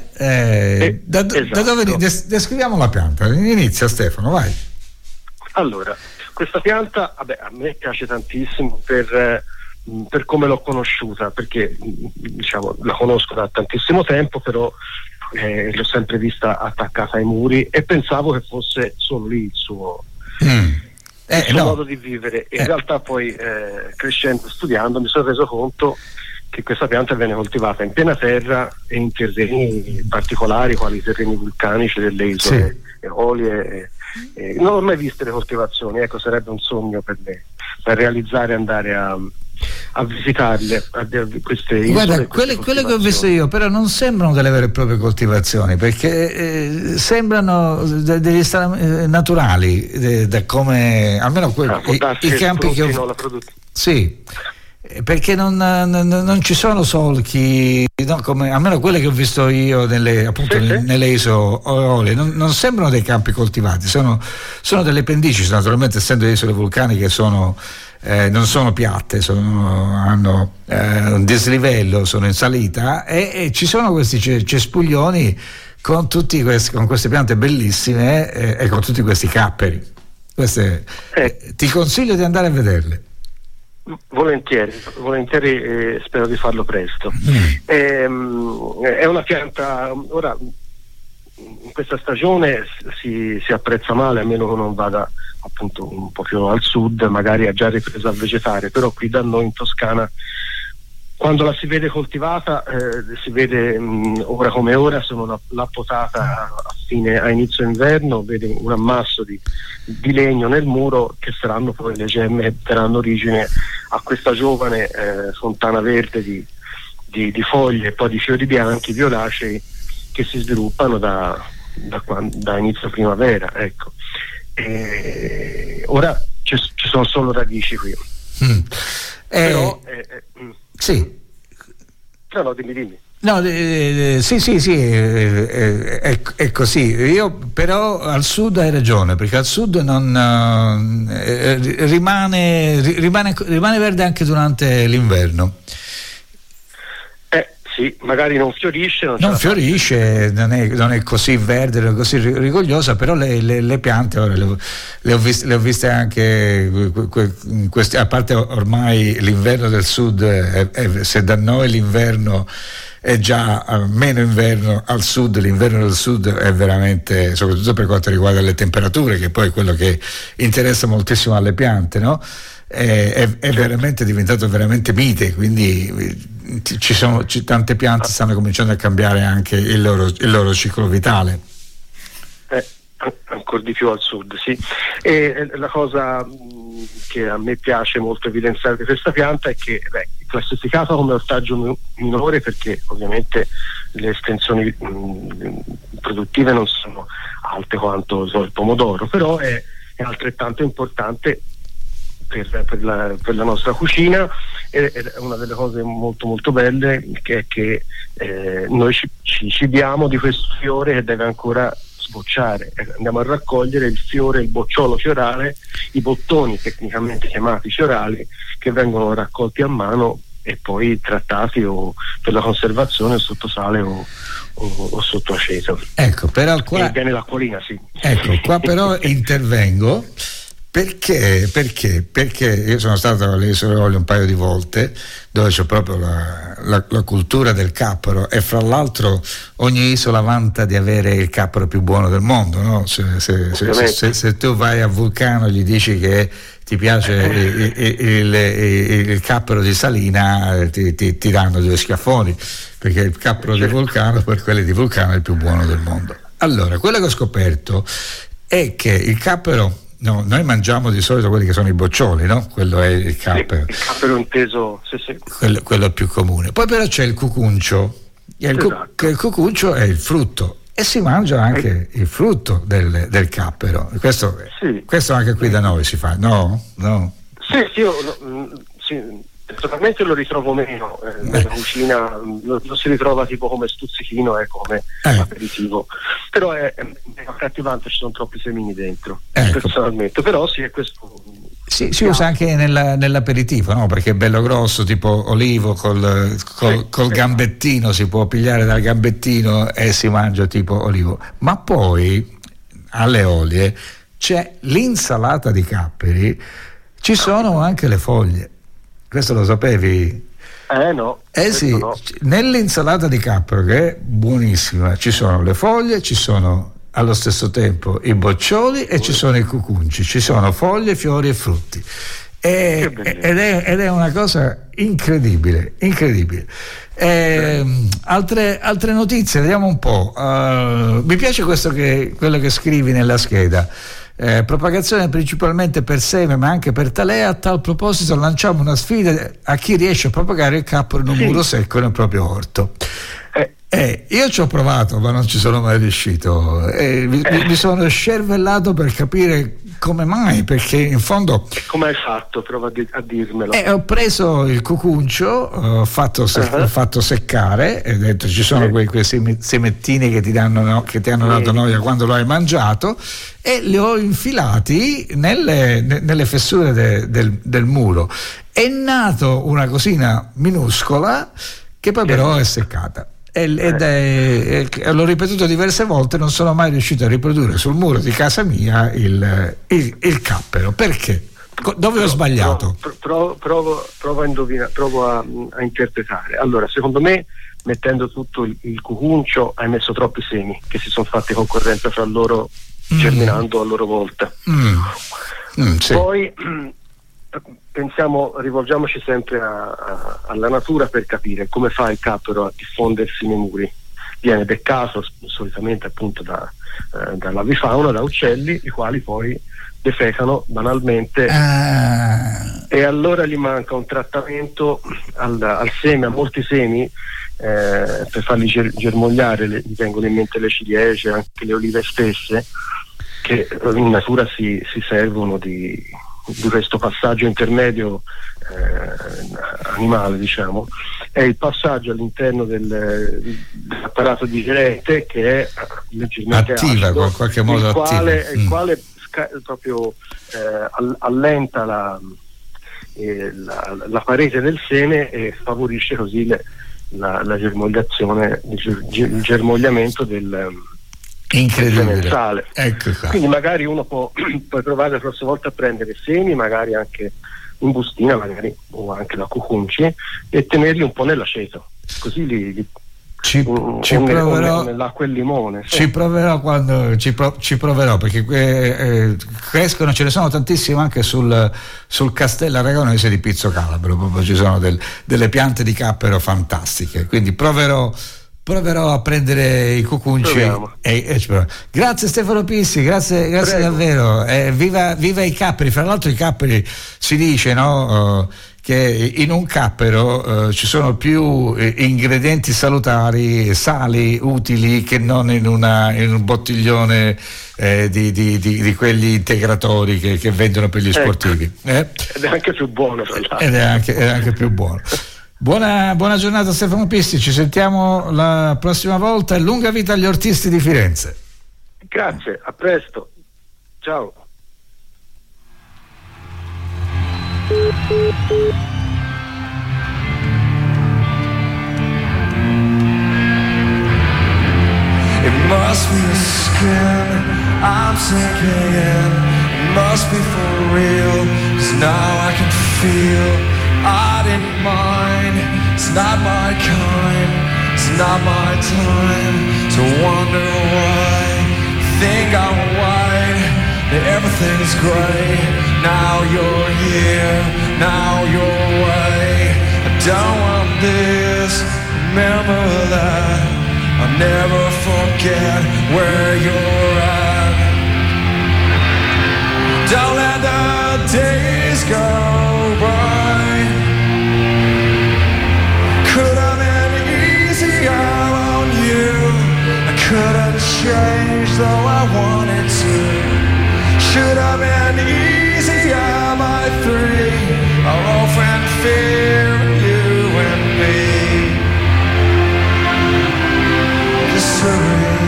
Da dove descriviamo la pianta? Inizia Stefano, vai. Allora, questa pianta a me piace tantissimo per come l'ho conosciuta, perché diciamo la conosco da tantissimo tempo, però l'ho sempre vista attaccata ai muri e pensavo che fosse solo lì il suo modo di vivere. In realtà poi crescendo e studiando mi sono reso conto che questa pianta viene coltivata in piena terra e in terreni particolari quali i terreni vulcanici delle isole Eolie. Non ho mai visto le coltivazioni, ecco, sarebbe un sogno per me, per realizzare, andare a visitarle, queste isole. Guarda, quelle che ho visto io però non sembrano delle vere e proprie coltivazioni, perché sembrano degli stati naturali, da come almeno i campi che ho perché non ci sono solchi, no, come almeno quelle che ho visto io nelle isole Eolie, non sembrano dei campi coltivati, sono delle pendici, naturalmente essendo isole vulcaniche non sono piatte, hanno un dislivello, sono in salita e ci sono questi cespuglioni con queste piante bellissime e con tutti questi capperi. Ti consiglio di andare a vederle. Volentieri, spero di farlo presto. È una pianta, ora in questa stagione si apprezza male, a meno che non vada appunto un po' più al sud, magari ha già ripreso a vegetare, però qui da noi in Toscana quando la si vede coltivata si vede ora come ora, se non l'ha potata a inizio inverno, vede un ammasso di legno nel muro che saranno poi le gemme che daranno origine a questa giovane fontana verde di foglie e poi di fiori bianchi violacei che si sviluppano da inizio primavera, ecco. Ora ci sono solo radici qui. Però sì. No, dimmi. No, sì, è così. Io però al sud hai ragione, perché al sud rimane verde anche durante l'inverno. Sì, magari non fiorisce. Non è così verde, non è così rigogliosa, però le piante ora le ho viste anche a parte ormai l'inverno del sud, se da noi l'inverno è già meno inverno, al sud l'inverno del sud è veramente, soprattutto per quanto riguarda le temperature, che poi è quello che interessa moltissimo alle piante, no? È veramente diventato veramente mite, quindi tante piante stanno cominciando a cambiare anche il loro ciclo vitale. ancora di più al sud, sì. E la cosa che a me piace molto evidenziare di questa pianta è che è classificata come ortaggio minore, perché ovviamente le estensioni produttive non sono alte quanto il pomodoro, però è altrettanto importante per la nostra cucina. È una delle cose molto molto belle che è che noi ci cibiamo di questo fiore che deve ancora sbocciare. Andiamo a raccogliere il fiore, il bocciolo fiorale, i bottoni tecnicamente chiamati fiorali, che vengono raccolti a mano e poi trattati o per la conservazione sotto sale o sotto aceto. Ecco, però qua viene l'acquolina, sì. Ecco, qua però intervengo perché io sono stato alle Isole Eolie un paio di volte, dove c'è proprio la cultura del cappero, e fra l'altro ogni isola vanta di avere il cappero più buono del mondo, no? Se tu vai a Vulcano e gli dici che ti piace il cappero di Salina, ti danno due schiaffoni, perché il cappero di Vulcano per quelli di Vulcano è il più buono del mondo. Allora, quello che ho scoperto è che il cappero, noi mangiamo di solito quelli che sono i boccioli, no? Quello è il cappero. Il cappero inteso, sì. Quello più comune. Poi però c'è il cucuncio. Esatto. Il cucuncio è il frutto, e si mangia anche il frutto del cappero. Questo anche qui da noi si fa, no? Sì, io personalmente lo ritrovo meno nella cucina, lo si ritrova tipo come stuzzichino, come aperitivo, però è accattivante, ci sono troppi semini dentro, personalmente, però sì, è questo. Sì, si usa anche nell'aperitivo, no? Perché è bello grosso, tipo olivo col gambettino, si può pigliare dal gambettino e si mangia tipo olivo. Ma poi alle Olie c'è l'insalata di capperi, ci sono anche le foglie. Questo lo sapevi? No. Sì, no. Nell'insalata di cappero, che è buonissima, ci sono le foglie, ci sono allo stesso tempo i boccioli e ci sono i cucunci, ci sono foglie, fiori e frutti. Ed è una cosa incredibile. Altre notizie, vediamo un po'. Mi piace quello che scrivi nella scheda. Propagazione principalmente per seme ma anche per talea. A tal proposito lanciamo una sfida a chi riesce a propagare il cappero in un muro secco nel proprio orto. Io ci ho provato ma non ci sono mai riuscito, mi sono scervellato per capire come mai, perché in fondo come hai fatto? Prova a dirmelo. Ho preso il cucuncio, ho fatto seccare, e dentro ci sono quei semettini che ti hanno dato noia quando lo hai mangiato, e li ho infilati nelle fessure del muro. È nato una cosina minuscola che poi però è seccata. L'ho ripetuto diverse volte, non sono mai riuscito a riprodurre sul muro di casa mia il cappero. Perché? Dove ho sbagliato? Provo a indovinare, provo a interpretare. Allora, secondo me, mettendo tutto il cucuncio hai messo troppi semi che si sono fatti concorrenza fra loro, germinando a loro volta. Sì. Poi rivolgiamoci sempre alla natura per capire come fa il cappero a diffondersi nei muri. Viene beccato solitamente appunto dall'avifauna, da uccelli, i quali poi defecano banalmente, e allora gli manca un trattamento al seme, a molti semi, per farli germogliare. Gli vengono in mente le ciliegie, anche le olive stesse, che in natura si servono di questo passaggio intermedio animale, diciamo. È il passaggio all'interno dell'apparato digerente che è leggermente attiva, acido, in qualche modo il quale proprio allenta la parete del seme e favorisce così la germogliazione, il germogliamento del incredibile. Ecco qua. Quindi magari uno può provare la prossima volta a prendere semi, magari anche in bustina, magari, o anche da cucunci, e tenerli un po' nell'aceto, così ci proverò nell'acqua e il limone. Ci proverò quando ci proverò, perché crescono, ce ne sono tantissime anche sul Castello Aragonese di Pizzo Calabro, proprio ci sono delle piante di cappero fantastiche, quindi proverò proverò a prendere i cucunci grazie Stefano Pissi, grazie davvero, viva i capperi. Fra l'altro i capperi, si dice, no, che in un cappero ci sono più ingredienti salutari, sali utili, che non in un bottiglione di quegli integratori che vendono per gli sportivi. Ed è anche più buono, ed è anche più buono. Buona giornata Stefano Pissi, ci sentiamo la prossima volta e lunga vita agli ortisti di Firenze. Grazie, a presto, ciao. It must be the skin I'm sinking in. It must be for real, 'cause now I can feel I didn't mind. It's not my kind, it's not my time to wonder why. Think I'm white, that everything's gray. Now you're here, now you're away. I don't want this, remember that. I'll never forget where you're at. Don't let the days go by. Could have been easier on you. I couldn't change though I wanted to. Should have been easier by 3. Our old friend fear, you and me. Misery.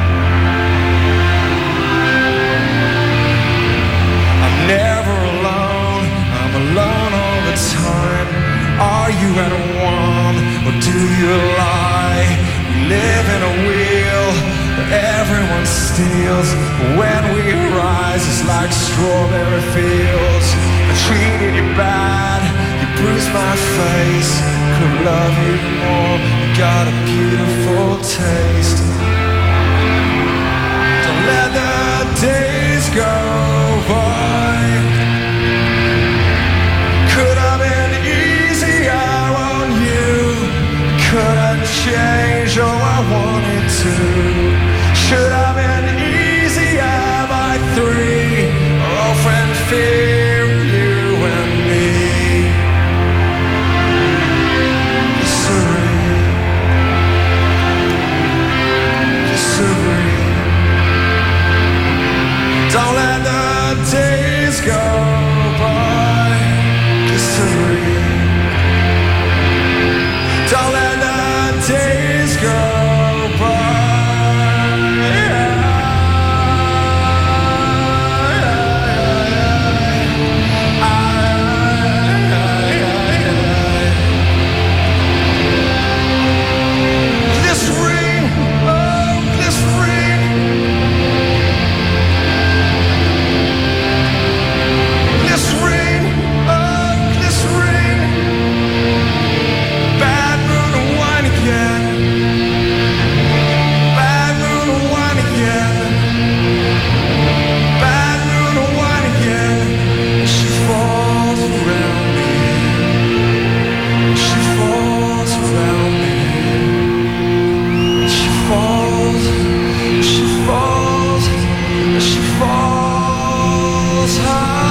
I'm never alone. I'm alone all the time. Are you at one, or do you lie? We live in a wheel that everyone steals. When we rise, it's like strawberry fields. I treated you bad, you bruised my face. Could love you more, you got a beautiful taste. Don't let the days go by. Could have been couldn't change, oh I wanted to. Should have been easier by 3. Oh friend, fear you and me. Misery. Don't let the days go by. Misery. Don't let the days go by. Glycerine, oh glycerine. Glycerine, oh glycerine. Bad moon and wine again. Bad moon and wine again. Bad moon and wine again. She falls around me. She falls around me. She falls. She falls. She falls high.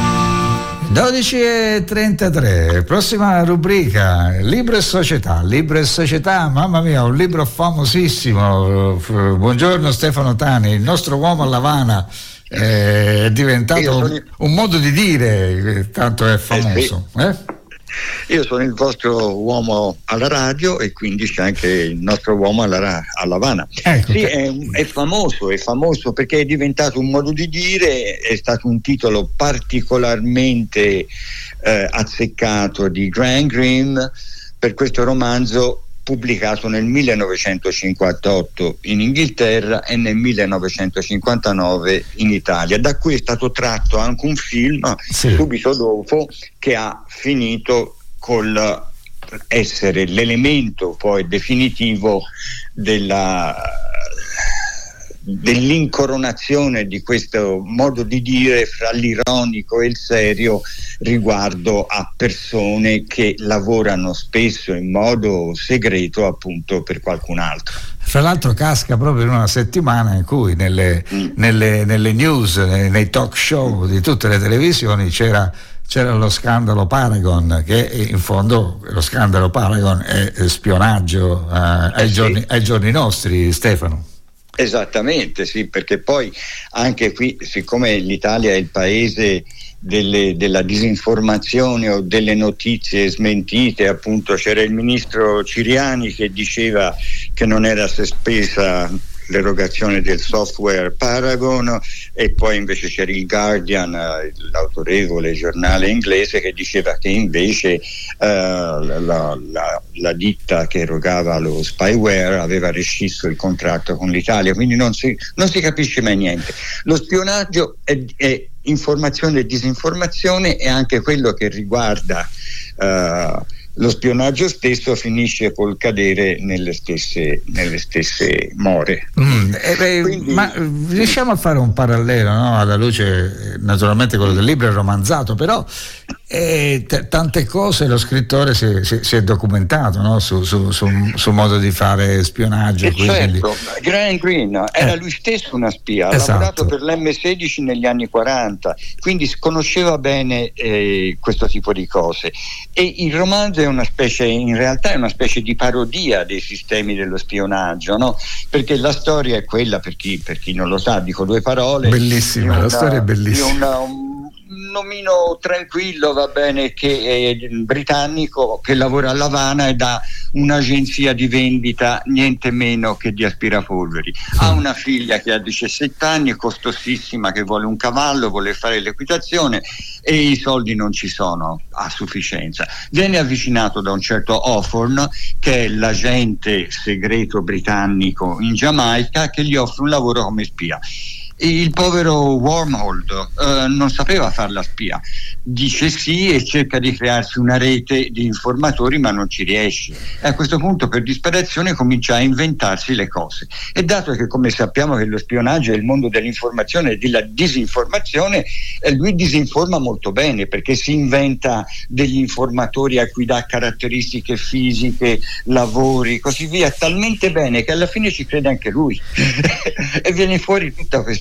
12:33, prossima rubrica, libro e società, mamma mia, un libro famosissimo. Buongiorno Stefano Tani, il nostro uomo all'Havana è diventato un modo di dire, tanto è famoso. Io sono il vostro uomo alla radio e quindi c'è anche il nostro uomo all'Havana. Ecco. Sì, è famoso perché è diventato un modo di dire, è stato un titolo particolarmente azzeccato di Graham Greene per questo romanzo pubblicato nel 1958 in Inghilterra e nel 1959 in Italia, da cui è stato tratto anche un film subito dopo, che ha finito col essere l'elemento poi definitivo dell'incoronazione di questo modo di dire fra l'ironico e il serio riguardo a persone che lavorano spesso in modo segreto appunto per qualcun altro. Fra l'altro casca proprio in una settimana in cui nelle news, nei talk show di tutte le televisioni c'era lo scandalo Paragon, che in fondo lo scandalo Paragon è spionaggio ai giorni nostri, Stefano. Esattamente, sì, perché poi anche qui, siccome l'Italia è il paese della disinformazione o delle notizie smentite, appunto c'era il ministro Ciriani che diceva che non era sospesa l'erogazione del software Paragon, e poi invece c'era il Guardian, l'autorevole giornale inglese, che diceva che invece la ditta che erogava lo spyware aveva rescisso il contratto con l'Italia, quindi non si capisce mai niente. Lo spionaggio è informazione e disinformazione, e anche quello che riguarda lo spionaggio stesso finisce col cadere nelle stesse more. Quindi, ma riusciamo a fare un parallelo, no? Alla luce, naturalmente quello del libro è romanzato, però tante cose lo scrittore si è documentato, no? Sul modo di fare spionaggio. Certo, Graham Greene era lui stesso una spia, ha lavorato per l'M16 negli anni 40, quindi conosceva bene questo tipo di cose, e il romanzo in realtà è una specie di parodia dei sistemi dello spionaggio, no? Perché la storia è quella, per chi non lo sa, dico due parole. Bellissima, la storia è bellissima. Un omino tranquillo, va bene, che è britannico, che lavora a L'Avana ed ha un'agenzia di vendita niente meno che di aspirapolveri. Ha una figlia che ha 17 anni, è costosissima, che vuole un cavallo, vuole fare l'equitazione, e i soldi non ci sono a sufficienza. Viene avvicinato da un certo Hawthorne, che è l'agente segreto britannico in Giamaica, che gli offre un lavoro come spia. Il povero Wormhold non sapeva fare la spia, dice sì e cerca di crearsi una rete di informatori, ma non ci riesce, e a questo punto per disperazione comincia a inventarsi le cose, e dato che, come sappiamo, che lo spionaggio è il mondo dell'informazione e della disinformazione, lui disinforma molto bene, perché si inventa degli informatori a cui dà caratteristiche fisiche, lavori, così via, talmente bene che alla fine ci crede anche lui e viene fuori tutta questa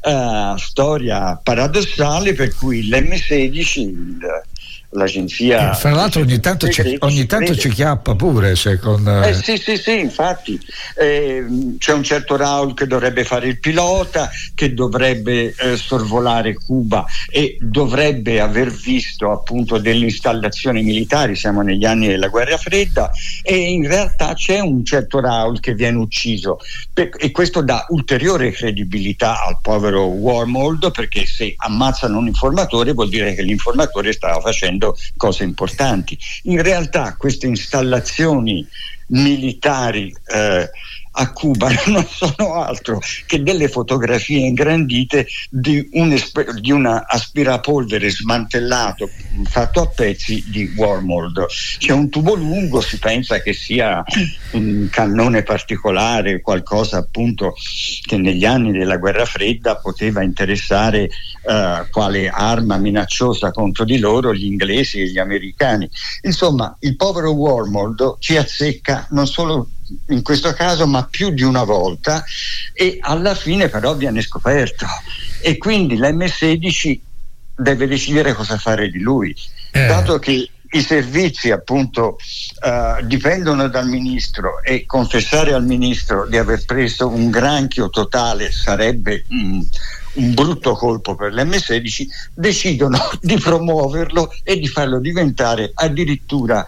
storia paradossale per cui l'M16, l'agenzia, fra l'altro ogni tanto ci chiappa pure, sì, infatti c'è un certo Raul che dovrebbe fare il pilota, che dovrebbe sorvolare Cuba e dovrebbe aver visto appunto delle installazioni militari, siamo negli anni della guerra fredda, e in realtà c'è un certo Raul che viene ucciso, e questo dà ulteriore credibilità al povero Wormhold, perché se ammazzano un informatore vuol dire che l'informatore stava facendo cose importanti. In realtà queste installazioni militari a Cuba non sono altro che delle fotografie ingrandite di un aspirapolvere smantellato, fatto a pezzi di Wormhold. C'è un tubo lungo, si pensa che sia un cannone particolare, qualcosa appunto che negli anni della guerra fredda poteva interessare quale arma minacciosa contro di loro gli inglesi e gli americani. Insomma, il povero Wormhold ci azzecca non solo in questo caso, ma più di una volta, e alla fine però viene scoperto, e quindi l'M16 deve decidere cosa fare di lui, dato che i servizi appunto dipendono dal ministro, e confessare al ministro di aver preso un granchio totale sarebbe un brutto colpo per l'M16, decidono di promuoverlo e di farlo diventare addirittura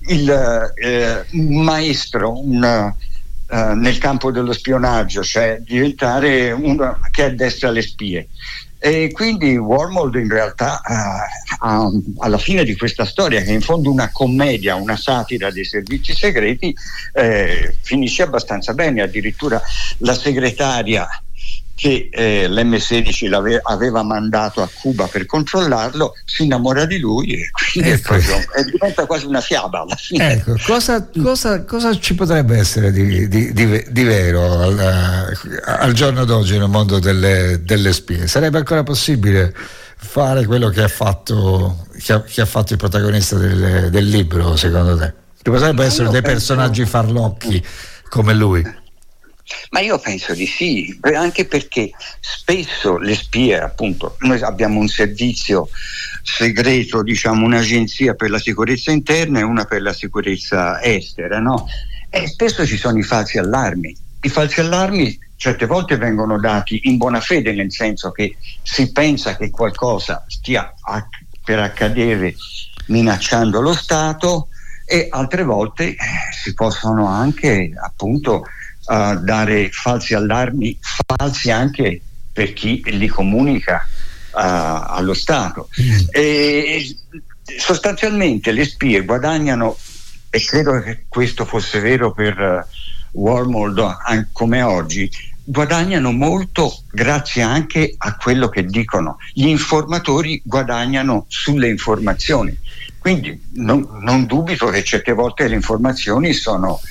il maestro nel campo dello spionaggio, cioè diventare uno che addestra le spie. E quindi Wormhold in realtà alla fine di questa storia, che è in fondo una commedia, una satira dei servizi segreti, finisce abbastanza bene. Addirittura la segretaria che l'M16 aveva mandato a Cuba per controllarlo, si innamora di lui e quindi diventa quasi una fiaba alla fine. Ecco, cosa ci potrebbe essere di vero al giorno d'oggi nel mondo delle spie? Sarebbe ancora possibile fare quello che ha fatto il protagonista del libro, secondo te? Ci potrebbero essere dei personaggi farlocchi come lui? Ma io penso di sì, anche perché spesso le spie, appunto, noi abbiamo un servizio segreto, diciamo un'agenzia per la sicurezza interna e una per la sicurezza estera, no? E spesso ci sono i falsi allarmi. I falsi allarmi certe volte vengono dati in buona fede, nel senso che si pensa che qualcosa stia per accadere minacciando lo Stato, e altre volte si possono anche, appunto, dare falsi allarmi, falsi anche per chi li comunica allo Stato. E sostanzialmente le spie guadagnano, e credo che questo fosse vero per Wormald come oggi, guadagnano molto grazie anche a quello che dicono. Gli informatori guadagnano sulle informazioni, quindi non dubito che certe volte le informazioni sono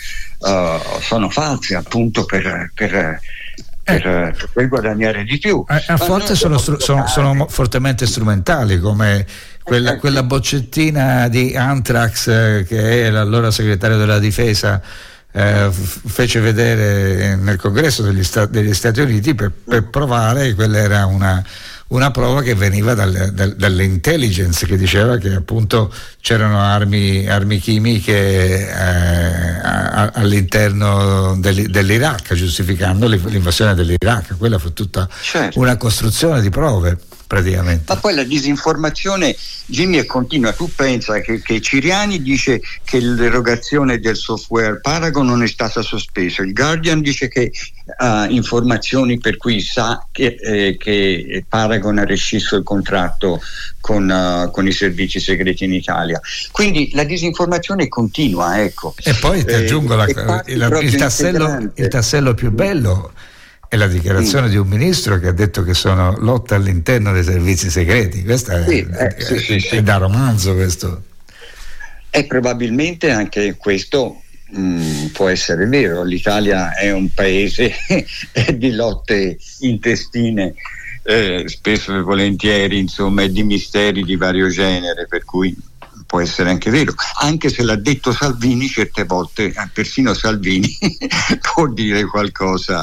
false, appunto per guadagnare di più. A volte sono fortemente strumentali, come quella boccettina di Anthrax che è l'allora segretario della difesa fece vedere nel congresso degli Stati Uniti per provare che quella era una prova che veniva dall'intelligence, che diceva che appunto c'erano armi chimiche all'interno dell'Iraq, giustificando l'invasione dell'Iraq. Quella fu tutta una costruzione di prove, praticamente. Ma poi la disinformazione, Jimmy, è continua. Tu pensa che Ciriani dice che l'erogazione del software Paragon non è stata sospesa, il Guardian dice che informazioni per cui sa che Paragon ha rescisso il contratto con i servizi segreti in Italia. Quindi la disinformazione continua, ecco. E poi ti aggiungo il tassello più bello è la dichiarazione di un ministro che ha detto che sono lotta all'interno dei servizi segreti. Questa è da romanzo, questo. E probabilmente anche questo può essere vero. L'Italia è un paese di lotte intestine, spesso e volentieri, insomma, e di misteri di vario genere, per cui può essere anche vero, anche se l'ha detto Salvini certe volte, persino Salvini può dire qualcosa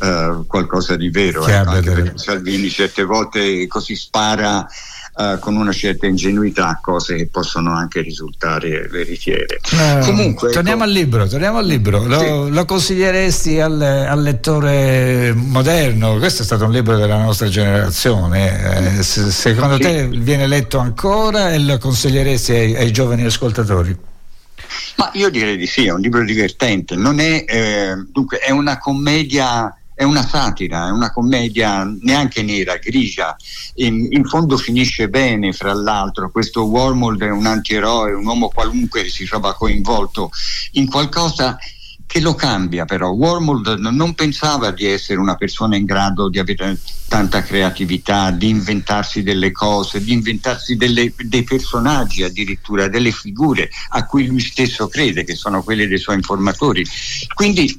di vero, anche Salvini certe volte così spara con una certa ingenuità a cose che possono anche risultare veritiere. Comunque, torniamo al libro. Lo consiglieresti al lettore moderno? Questo è stato un libro della nostra generazione, secondo te viene letto ancora e lo consiglieresti ai giovani ascoltatori? Ma io direi di sì, è un libro divertente, non è dunque è una commedia, è una satira, è una commedia neanche nera, grigia, in fondo finisce bene. Fra l'altro questo Wormald è un antieroe, un uomo qualunque che si trova coinvolto in qualcosa che lo cambia. Però Wormald non pensava di essere una persona in grado di avere tanta creatività, di inventarsi delle cose, di inventarsi dei personaggi, addirittura delle figure a cui lui stesso crede che sono quelle dei suoi informatori. Quindi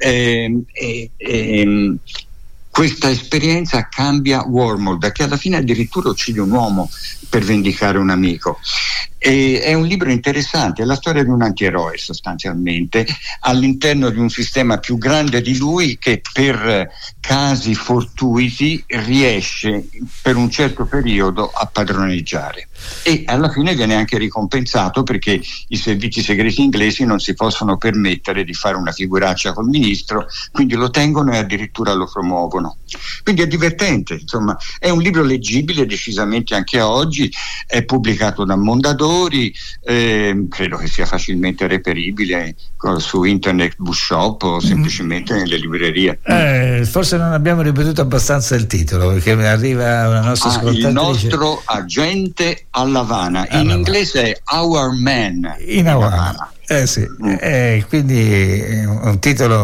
questa esperienza cambia Wormald, che alla fine addirittura uccide un uomo per vendicare un amico. È un libro interessante, è la storia di un antieroe sostanzialmente all'interno di un sistema più grande di lui, che per casi fortuiti riesce per un certo periodo a padroneggiare, e alla fine viene anche ricompensato, perché i servizi segreti inglesi non si possono permettere di fare una figuraccia col ministro, quindi lo tengono e addirittura lo promuovono. Quindi è divertente, insomma, è un libro leggibile decisamente anche oggi, è pubblicato da Mondadori, credo che sia facilmente reperibile su Internet Bookshop o semplicemente nelle librerie. Forse non abbiamo ripetuto abbastanza il titolo, perché arriva una nostra ascoltatrice. Il nostro agente all'Havana, in inglese è Our Man in Havana. Quindi un titolo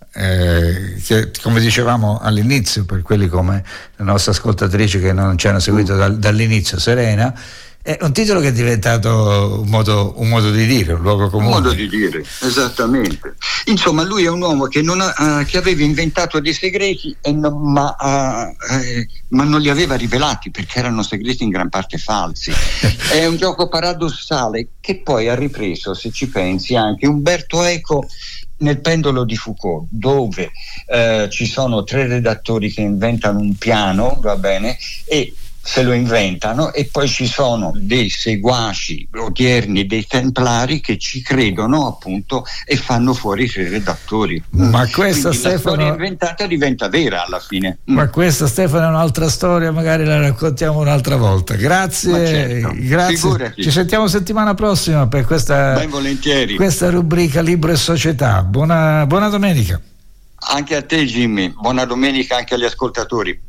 che, come dicevamo all'inizio, per quelli come la nostra ascoltatrice che non ci hanno seguito dall'inizio, Serena, è un titolo che è diventato un modo di dire, un luogo comune. Un modo di dire, esattamente. Insomma, lui è un uomo che, che aveva inventato dei segreti, ma non li aveva rivelati, perché erano segreti in gran parte falsi. È un gioco paradossale che poi ha ripreso, se ci pensi, anche Umberto Eco nel Pendolo di Foucault, dove ci sono 3 redattori che inventano un piano, va bene, e se lo inventano, e poi ci sono dei seguaci odierni dei Templari che ci credono, appunto, e fanno fuori i 3 redattori. Ma questa, quindi Stefano, la storia inventata diventa vera alla fine. Ma questa, Stefano, è un'altra storia, magari la raccontiamo un'altra volta. Grazie, certo, grazie. Figurati. Ci sentiamo settimana prossima per Ben volentieri. questa rubrica Libro e Società. Buona domenica. Anche a te, Jimmy. Buona domenica anche agli ascoltatori.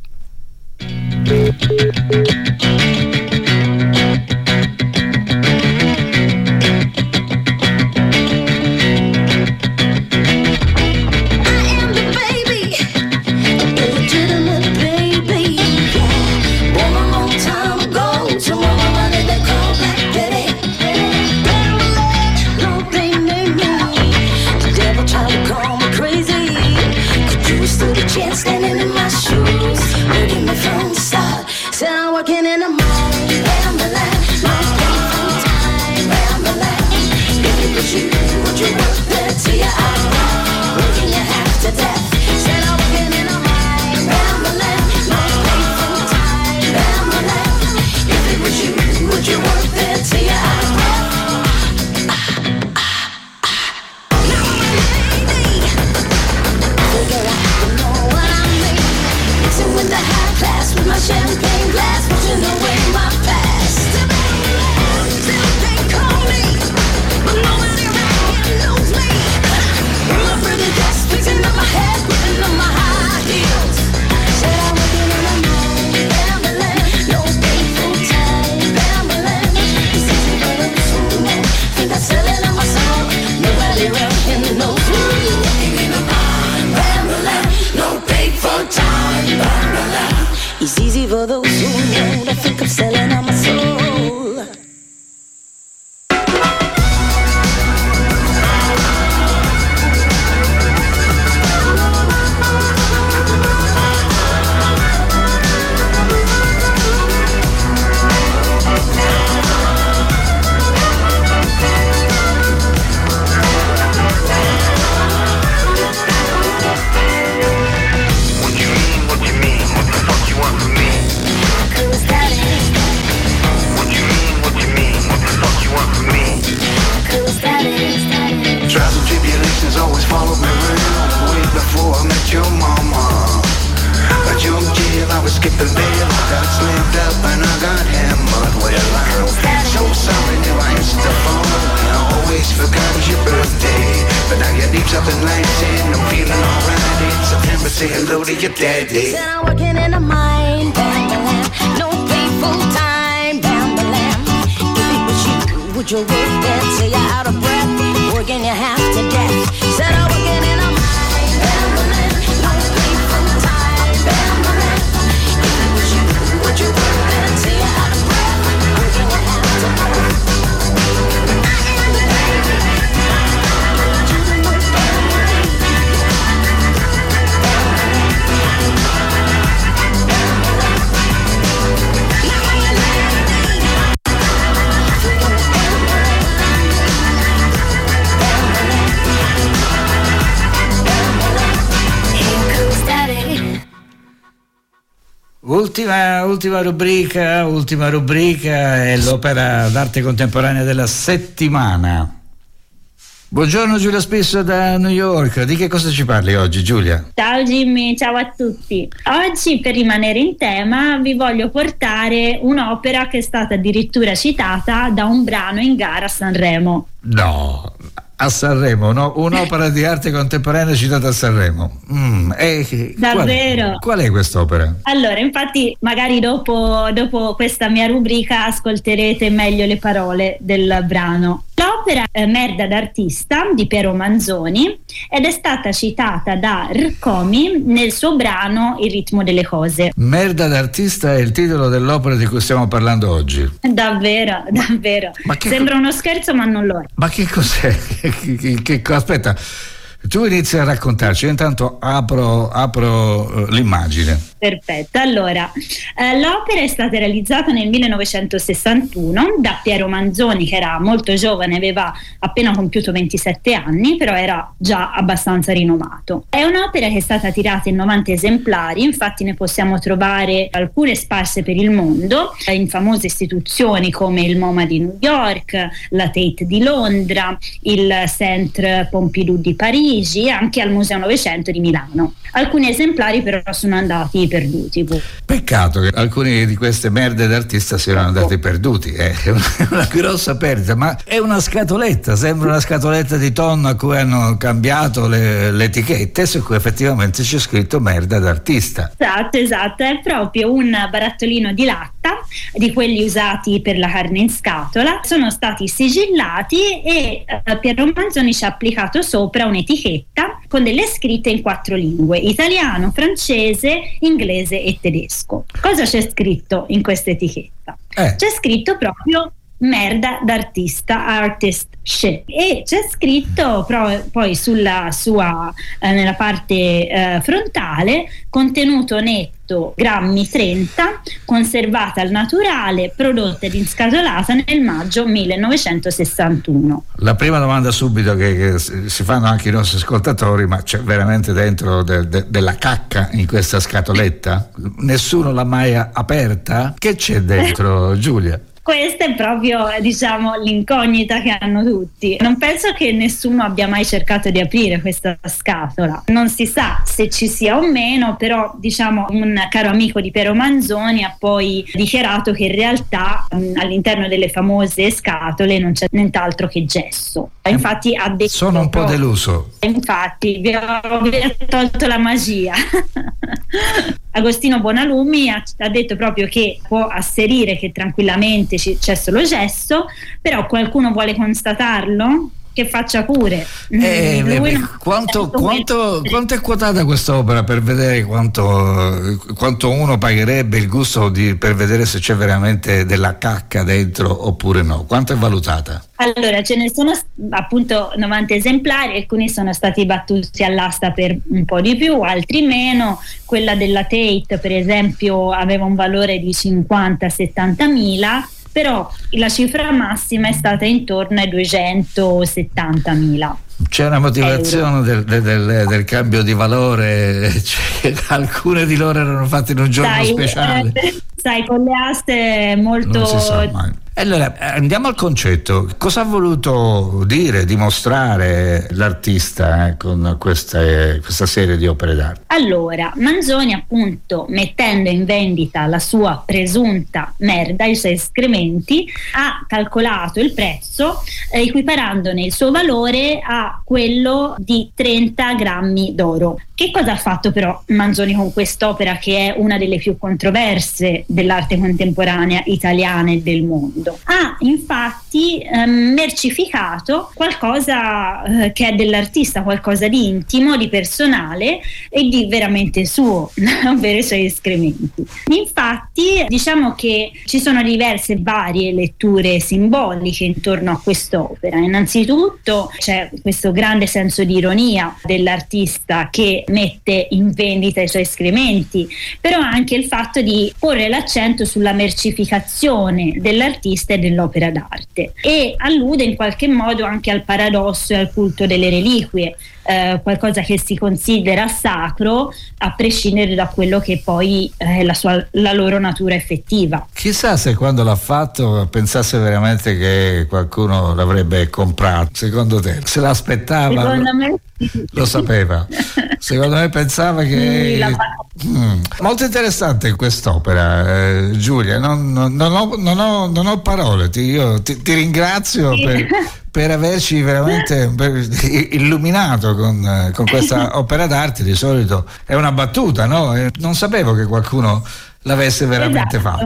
Standing in my shoes, looking me from the side. Said I'm working in the mine, Ramblin', no full time, Ramblin'. If it was you, would you work there till you're out, working you half to death? Said I'm working in the mine, Ramblin', no full time, Ramblin'. If it was you, would you work there till you're out? With the high class, with my champagne glass, pushing away my past. Still they call me, but nobody around here knows me. My pretty dress fixing up my head, putting on my high heels. Said I'm working in a night, Ramblin', no pay full time, Ramblin'. It's easy for those who know, think I'm selling out my soul. Nobody around here knows me. Working in a night, Ramblin', no pay full time. It's easy for those who know to think I'm selling out my soul. Always followed me around, way before I met your mama. A young jail, I was skipping bail, I got slammed up and I got hammered. Well, I'm so sorry, now I answered the phone. I always forgot it was your birthday, but now your name's up in Lansing, I'm feeling alright. It's September, say hello to your daddy. Said I'm working in a mine, Bam-ba-lam, no pay full time, Bam-ba-lam. If it was you, would you work there till you're out of breath, working you half to death? Said I'm working in a mine, Bam-ba-lam, no pay full time, Bam-ba-lam. If it was you, would you work there till you're out of breath, working you half to death? Ultima rubrica è l'opera d'arte contemporanea della settimana. Buongiorno Giulia Spisso da New York, di che cosa ci parli oggi, Giulia? Ciao Jimmy, ciao a tutti. Oggi, per rimanere in tema, vi voglio portare un'opera che è stata addirittura citata da un brano in gara a Sanremo. No, a Sanremo, no? Un'opera di arte contemporanea citata a Sanremo. Davvero? Qual è quest'opera? Allora, infatti, magari dopo questa mia rubrica ascolterete meglio le parole del brano. L'opera Merda d'artista di Piero Manzoni ed è stata citata da Rcomi nel suo brano Il ritmo delle cose. Merda d'artista è il titolo dell'opera di cui stiamo parlando oggi. Davvero. Sembra uno scherzo, ma non lo è. Ma che cos'è? Aspetta, tu inizi a raccontarci, intanto apro l'immagine. Perfetto, allora l'opera è stata realizzata nel 1961 da Piero Manzoni, che era molto giovane, aveva appena compiuto 27 anni, però era già abbastanza rinomato. È un'opera che è stata tirata in 90 esemplari, infatti ne possiamo trovare alcune sparse per il mondo, in famose istituzioni come il MoMA di New York, la Tate di Londra, il Centre Pompidou di Parigi e anche al Museo Novecento di Milano. Alcuni esemplari però sono andati perduti. Peccato che alcuni di queste merde d'artista siano andati perduti, è una grossa perdita, ma è una scatoletta, sembra una scatoletta di tonno a cui hanno cambiato le etichette, su cui effettivamente c'è scritto merda d'artista. Esatto, è proprio un barattolino di latta, di quelli usati per la carne in scatola, sono stati sigillati e Piero Manzoni ci ha applicato sopra un'etichetta con delle scritte in 4 lingue: italiano, francese, inglese e tedesco. Cosa c'è scritto in questa etichetta? C'è scritto proprio merda d'artista, artist shit, e c'è scritto poi sulla sua nella parte frontale: contenuto netto grammi 30, conservata al naturale, prodotta ed inscatolata nel maggio 1961. La prima domanda subito che si fanno anche i nostri ascoltatori: ma c'è veramente dentro della cacca in questa scatoletta? Nessuno l'ha mai aperta? Che c'è dentro, Giulia? Questa è proprio, l'incognita che hanno tutti. Non penso che nessuno abbia mai cercato di aprire questa scatola. Non si sa se ci sia o meno, però un caro amico di Piero Manzoni ha poi dichiarato che in realtà all'interno delle famose scatole non c'è nient'altro che gesso. Infatti ha detto: sono un po' deluso. Infatti vi ho tolto la magia. Agostino Buonalumi ha detto proprio che può asserire che tranquillamente c'è solo gesso, però qualcuno vuole constatarlo? Che faccia pure. Quanto è quotata quest'opera, per vedere quanto uno pagherebbe il gusto per vedere se c'è veramente della cacca dentro oppure no? Quanto è valutata? Allora, ce ne sono appunto 90 esemplari, alcuni sono stati battuti all'asta per un po' di più, altri meno. Quella della Tate, per esempio, aveva un valore di 50-70 mila, però la cifra massima è stata intorno ai 270.000. C'è una motivazione del cambio di valore? Alcune di loro erano fatte in un giorno speciale. Sai, con le aste molto... Non si sa mai. Allora, andiamo al concetto. Cosa ha voluto dire, dimostrare l'artista con questa serie di opere d'arte? Allora, Manzoni, appunto, mettendo in vendita la sua presunta merda, i suoi escrementi, ha calcolato il prezzo equiparandone il suo valore a quello di 30 grammi d'oro. Che cosa ha fatto però Manzoni con quest'opera, che è una delle più controverse dell'arte contemporanea italiana e del mondo? Ha infatti mercificato qualcosa che è dell'artista, qualcosa di intimo, di personale e di veramente suo, ovvero i suoi escrementi. Infatti diciamo che ci sono diverse varie letture simboliche intorno a quest'opera. Innanzitutto c'è questo grande senso di ironia dell'artista che mette in vendita i suoi escrementi, però anche il fatto di porre l'accento sulla mercificazione dell'artista e dell'opera d'arte, e allude in qualche modo anche al paradosso e al culto delle reliquie, qualcosa che si considera sacro a prescindere da quello che poi è la loro natura effettiva. Chissà se quando l'ha fatto pensasse veramente che qualcuno l'avrebbe comprato. Secondo te se l'aspettava? Secondo me lo sapeva. Secondo me pensava che molto interessante quest'opera, Giulia. Non ho parole. Io ti ringrazio per averci veramente illuminato con questa opera d'arte. Di solito è una battuta, no? Non sapevo che qualcuno l'avesse veramente fatto.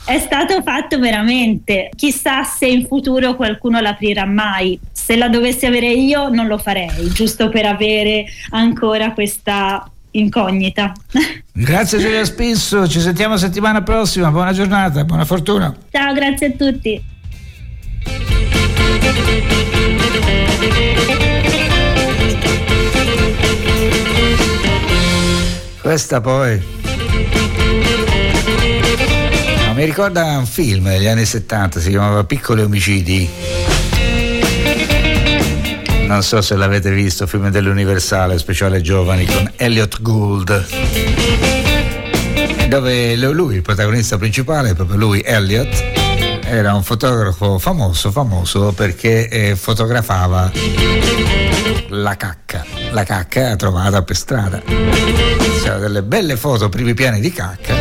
È stato fatto veramente. Chissà se in futuro qualcuno l'aprirà mai. Se la dovessi avere io non lo farei, giusto per avere ancora questa incognita. Grazie Giulia Spisso, ci sentiamo settimana prossima, buona giornata, buona fortuna. Ciao, grazie a tutti. Questa poi mi ricorda un film degli anni 70, si chiamava Piccoli omicidi. Non so se l'avete visto, film dell'Universale, speciale giovani, con Elliot Gould, dove lui, il protagonista principale, proprio lui, Elliot, era un fotografo famoso perché fotografava la cacca trovata per strada. C'erano delle belle foto, primi piani di cacca.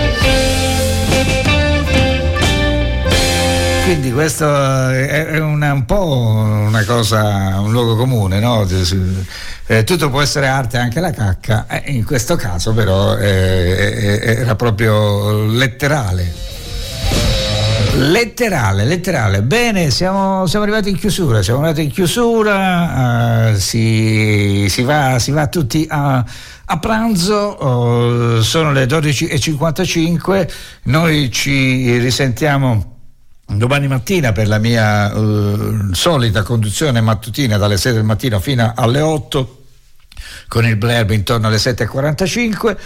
Quindi questo è un po' una cosa, un luogo comune, no? Tutto può essere arte, anche la cacca. In questo caso però era proprio letterale. Bene, siamo arrivati in chiusura. Si va tutti a pranzo. Sono le 12:55. Noi ci risentiamo domani mattina per la mia solita conduzione mattutina dalle 6 del mattino fino alle 8, con il Blurb intorno alle 7:45.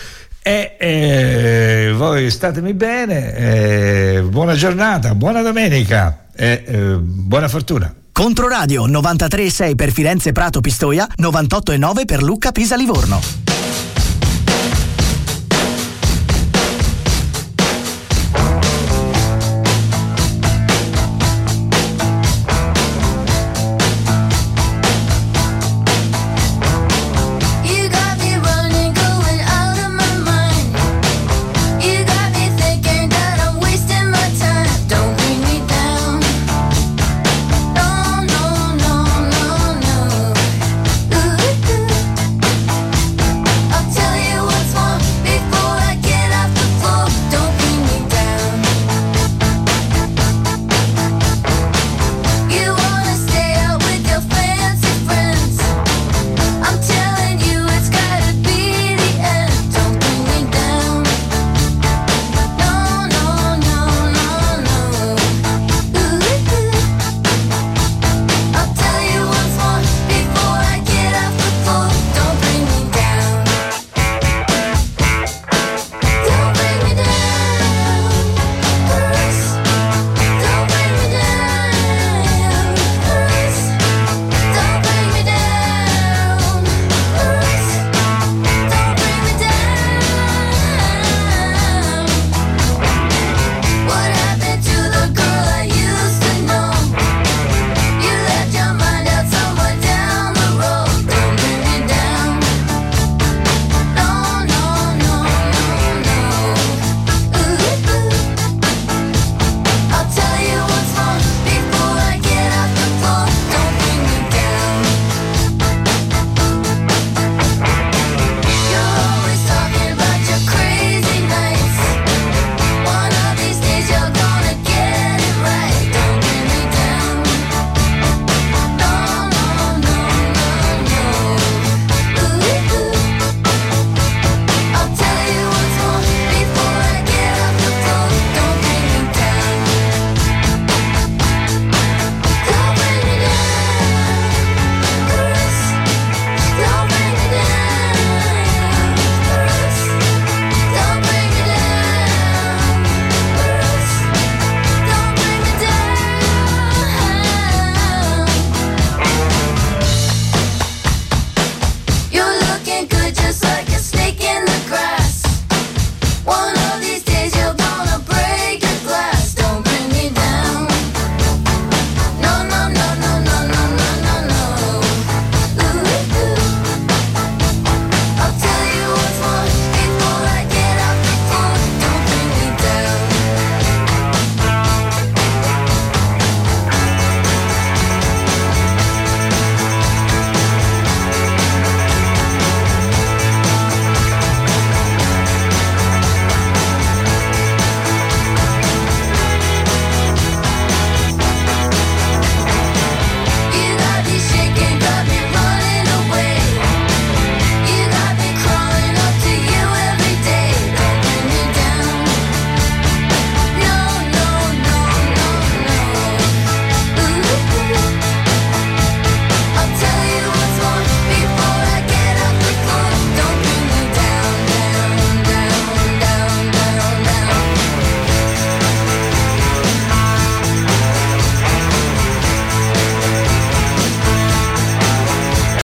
E voi statemi bene, buona giornata, buona domenica e buona fortuna. Controradio 93,6 per Firenze, Prato, Pistoia, 98,9 per Lucca, Pisa, Livorno.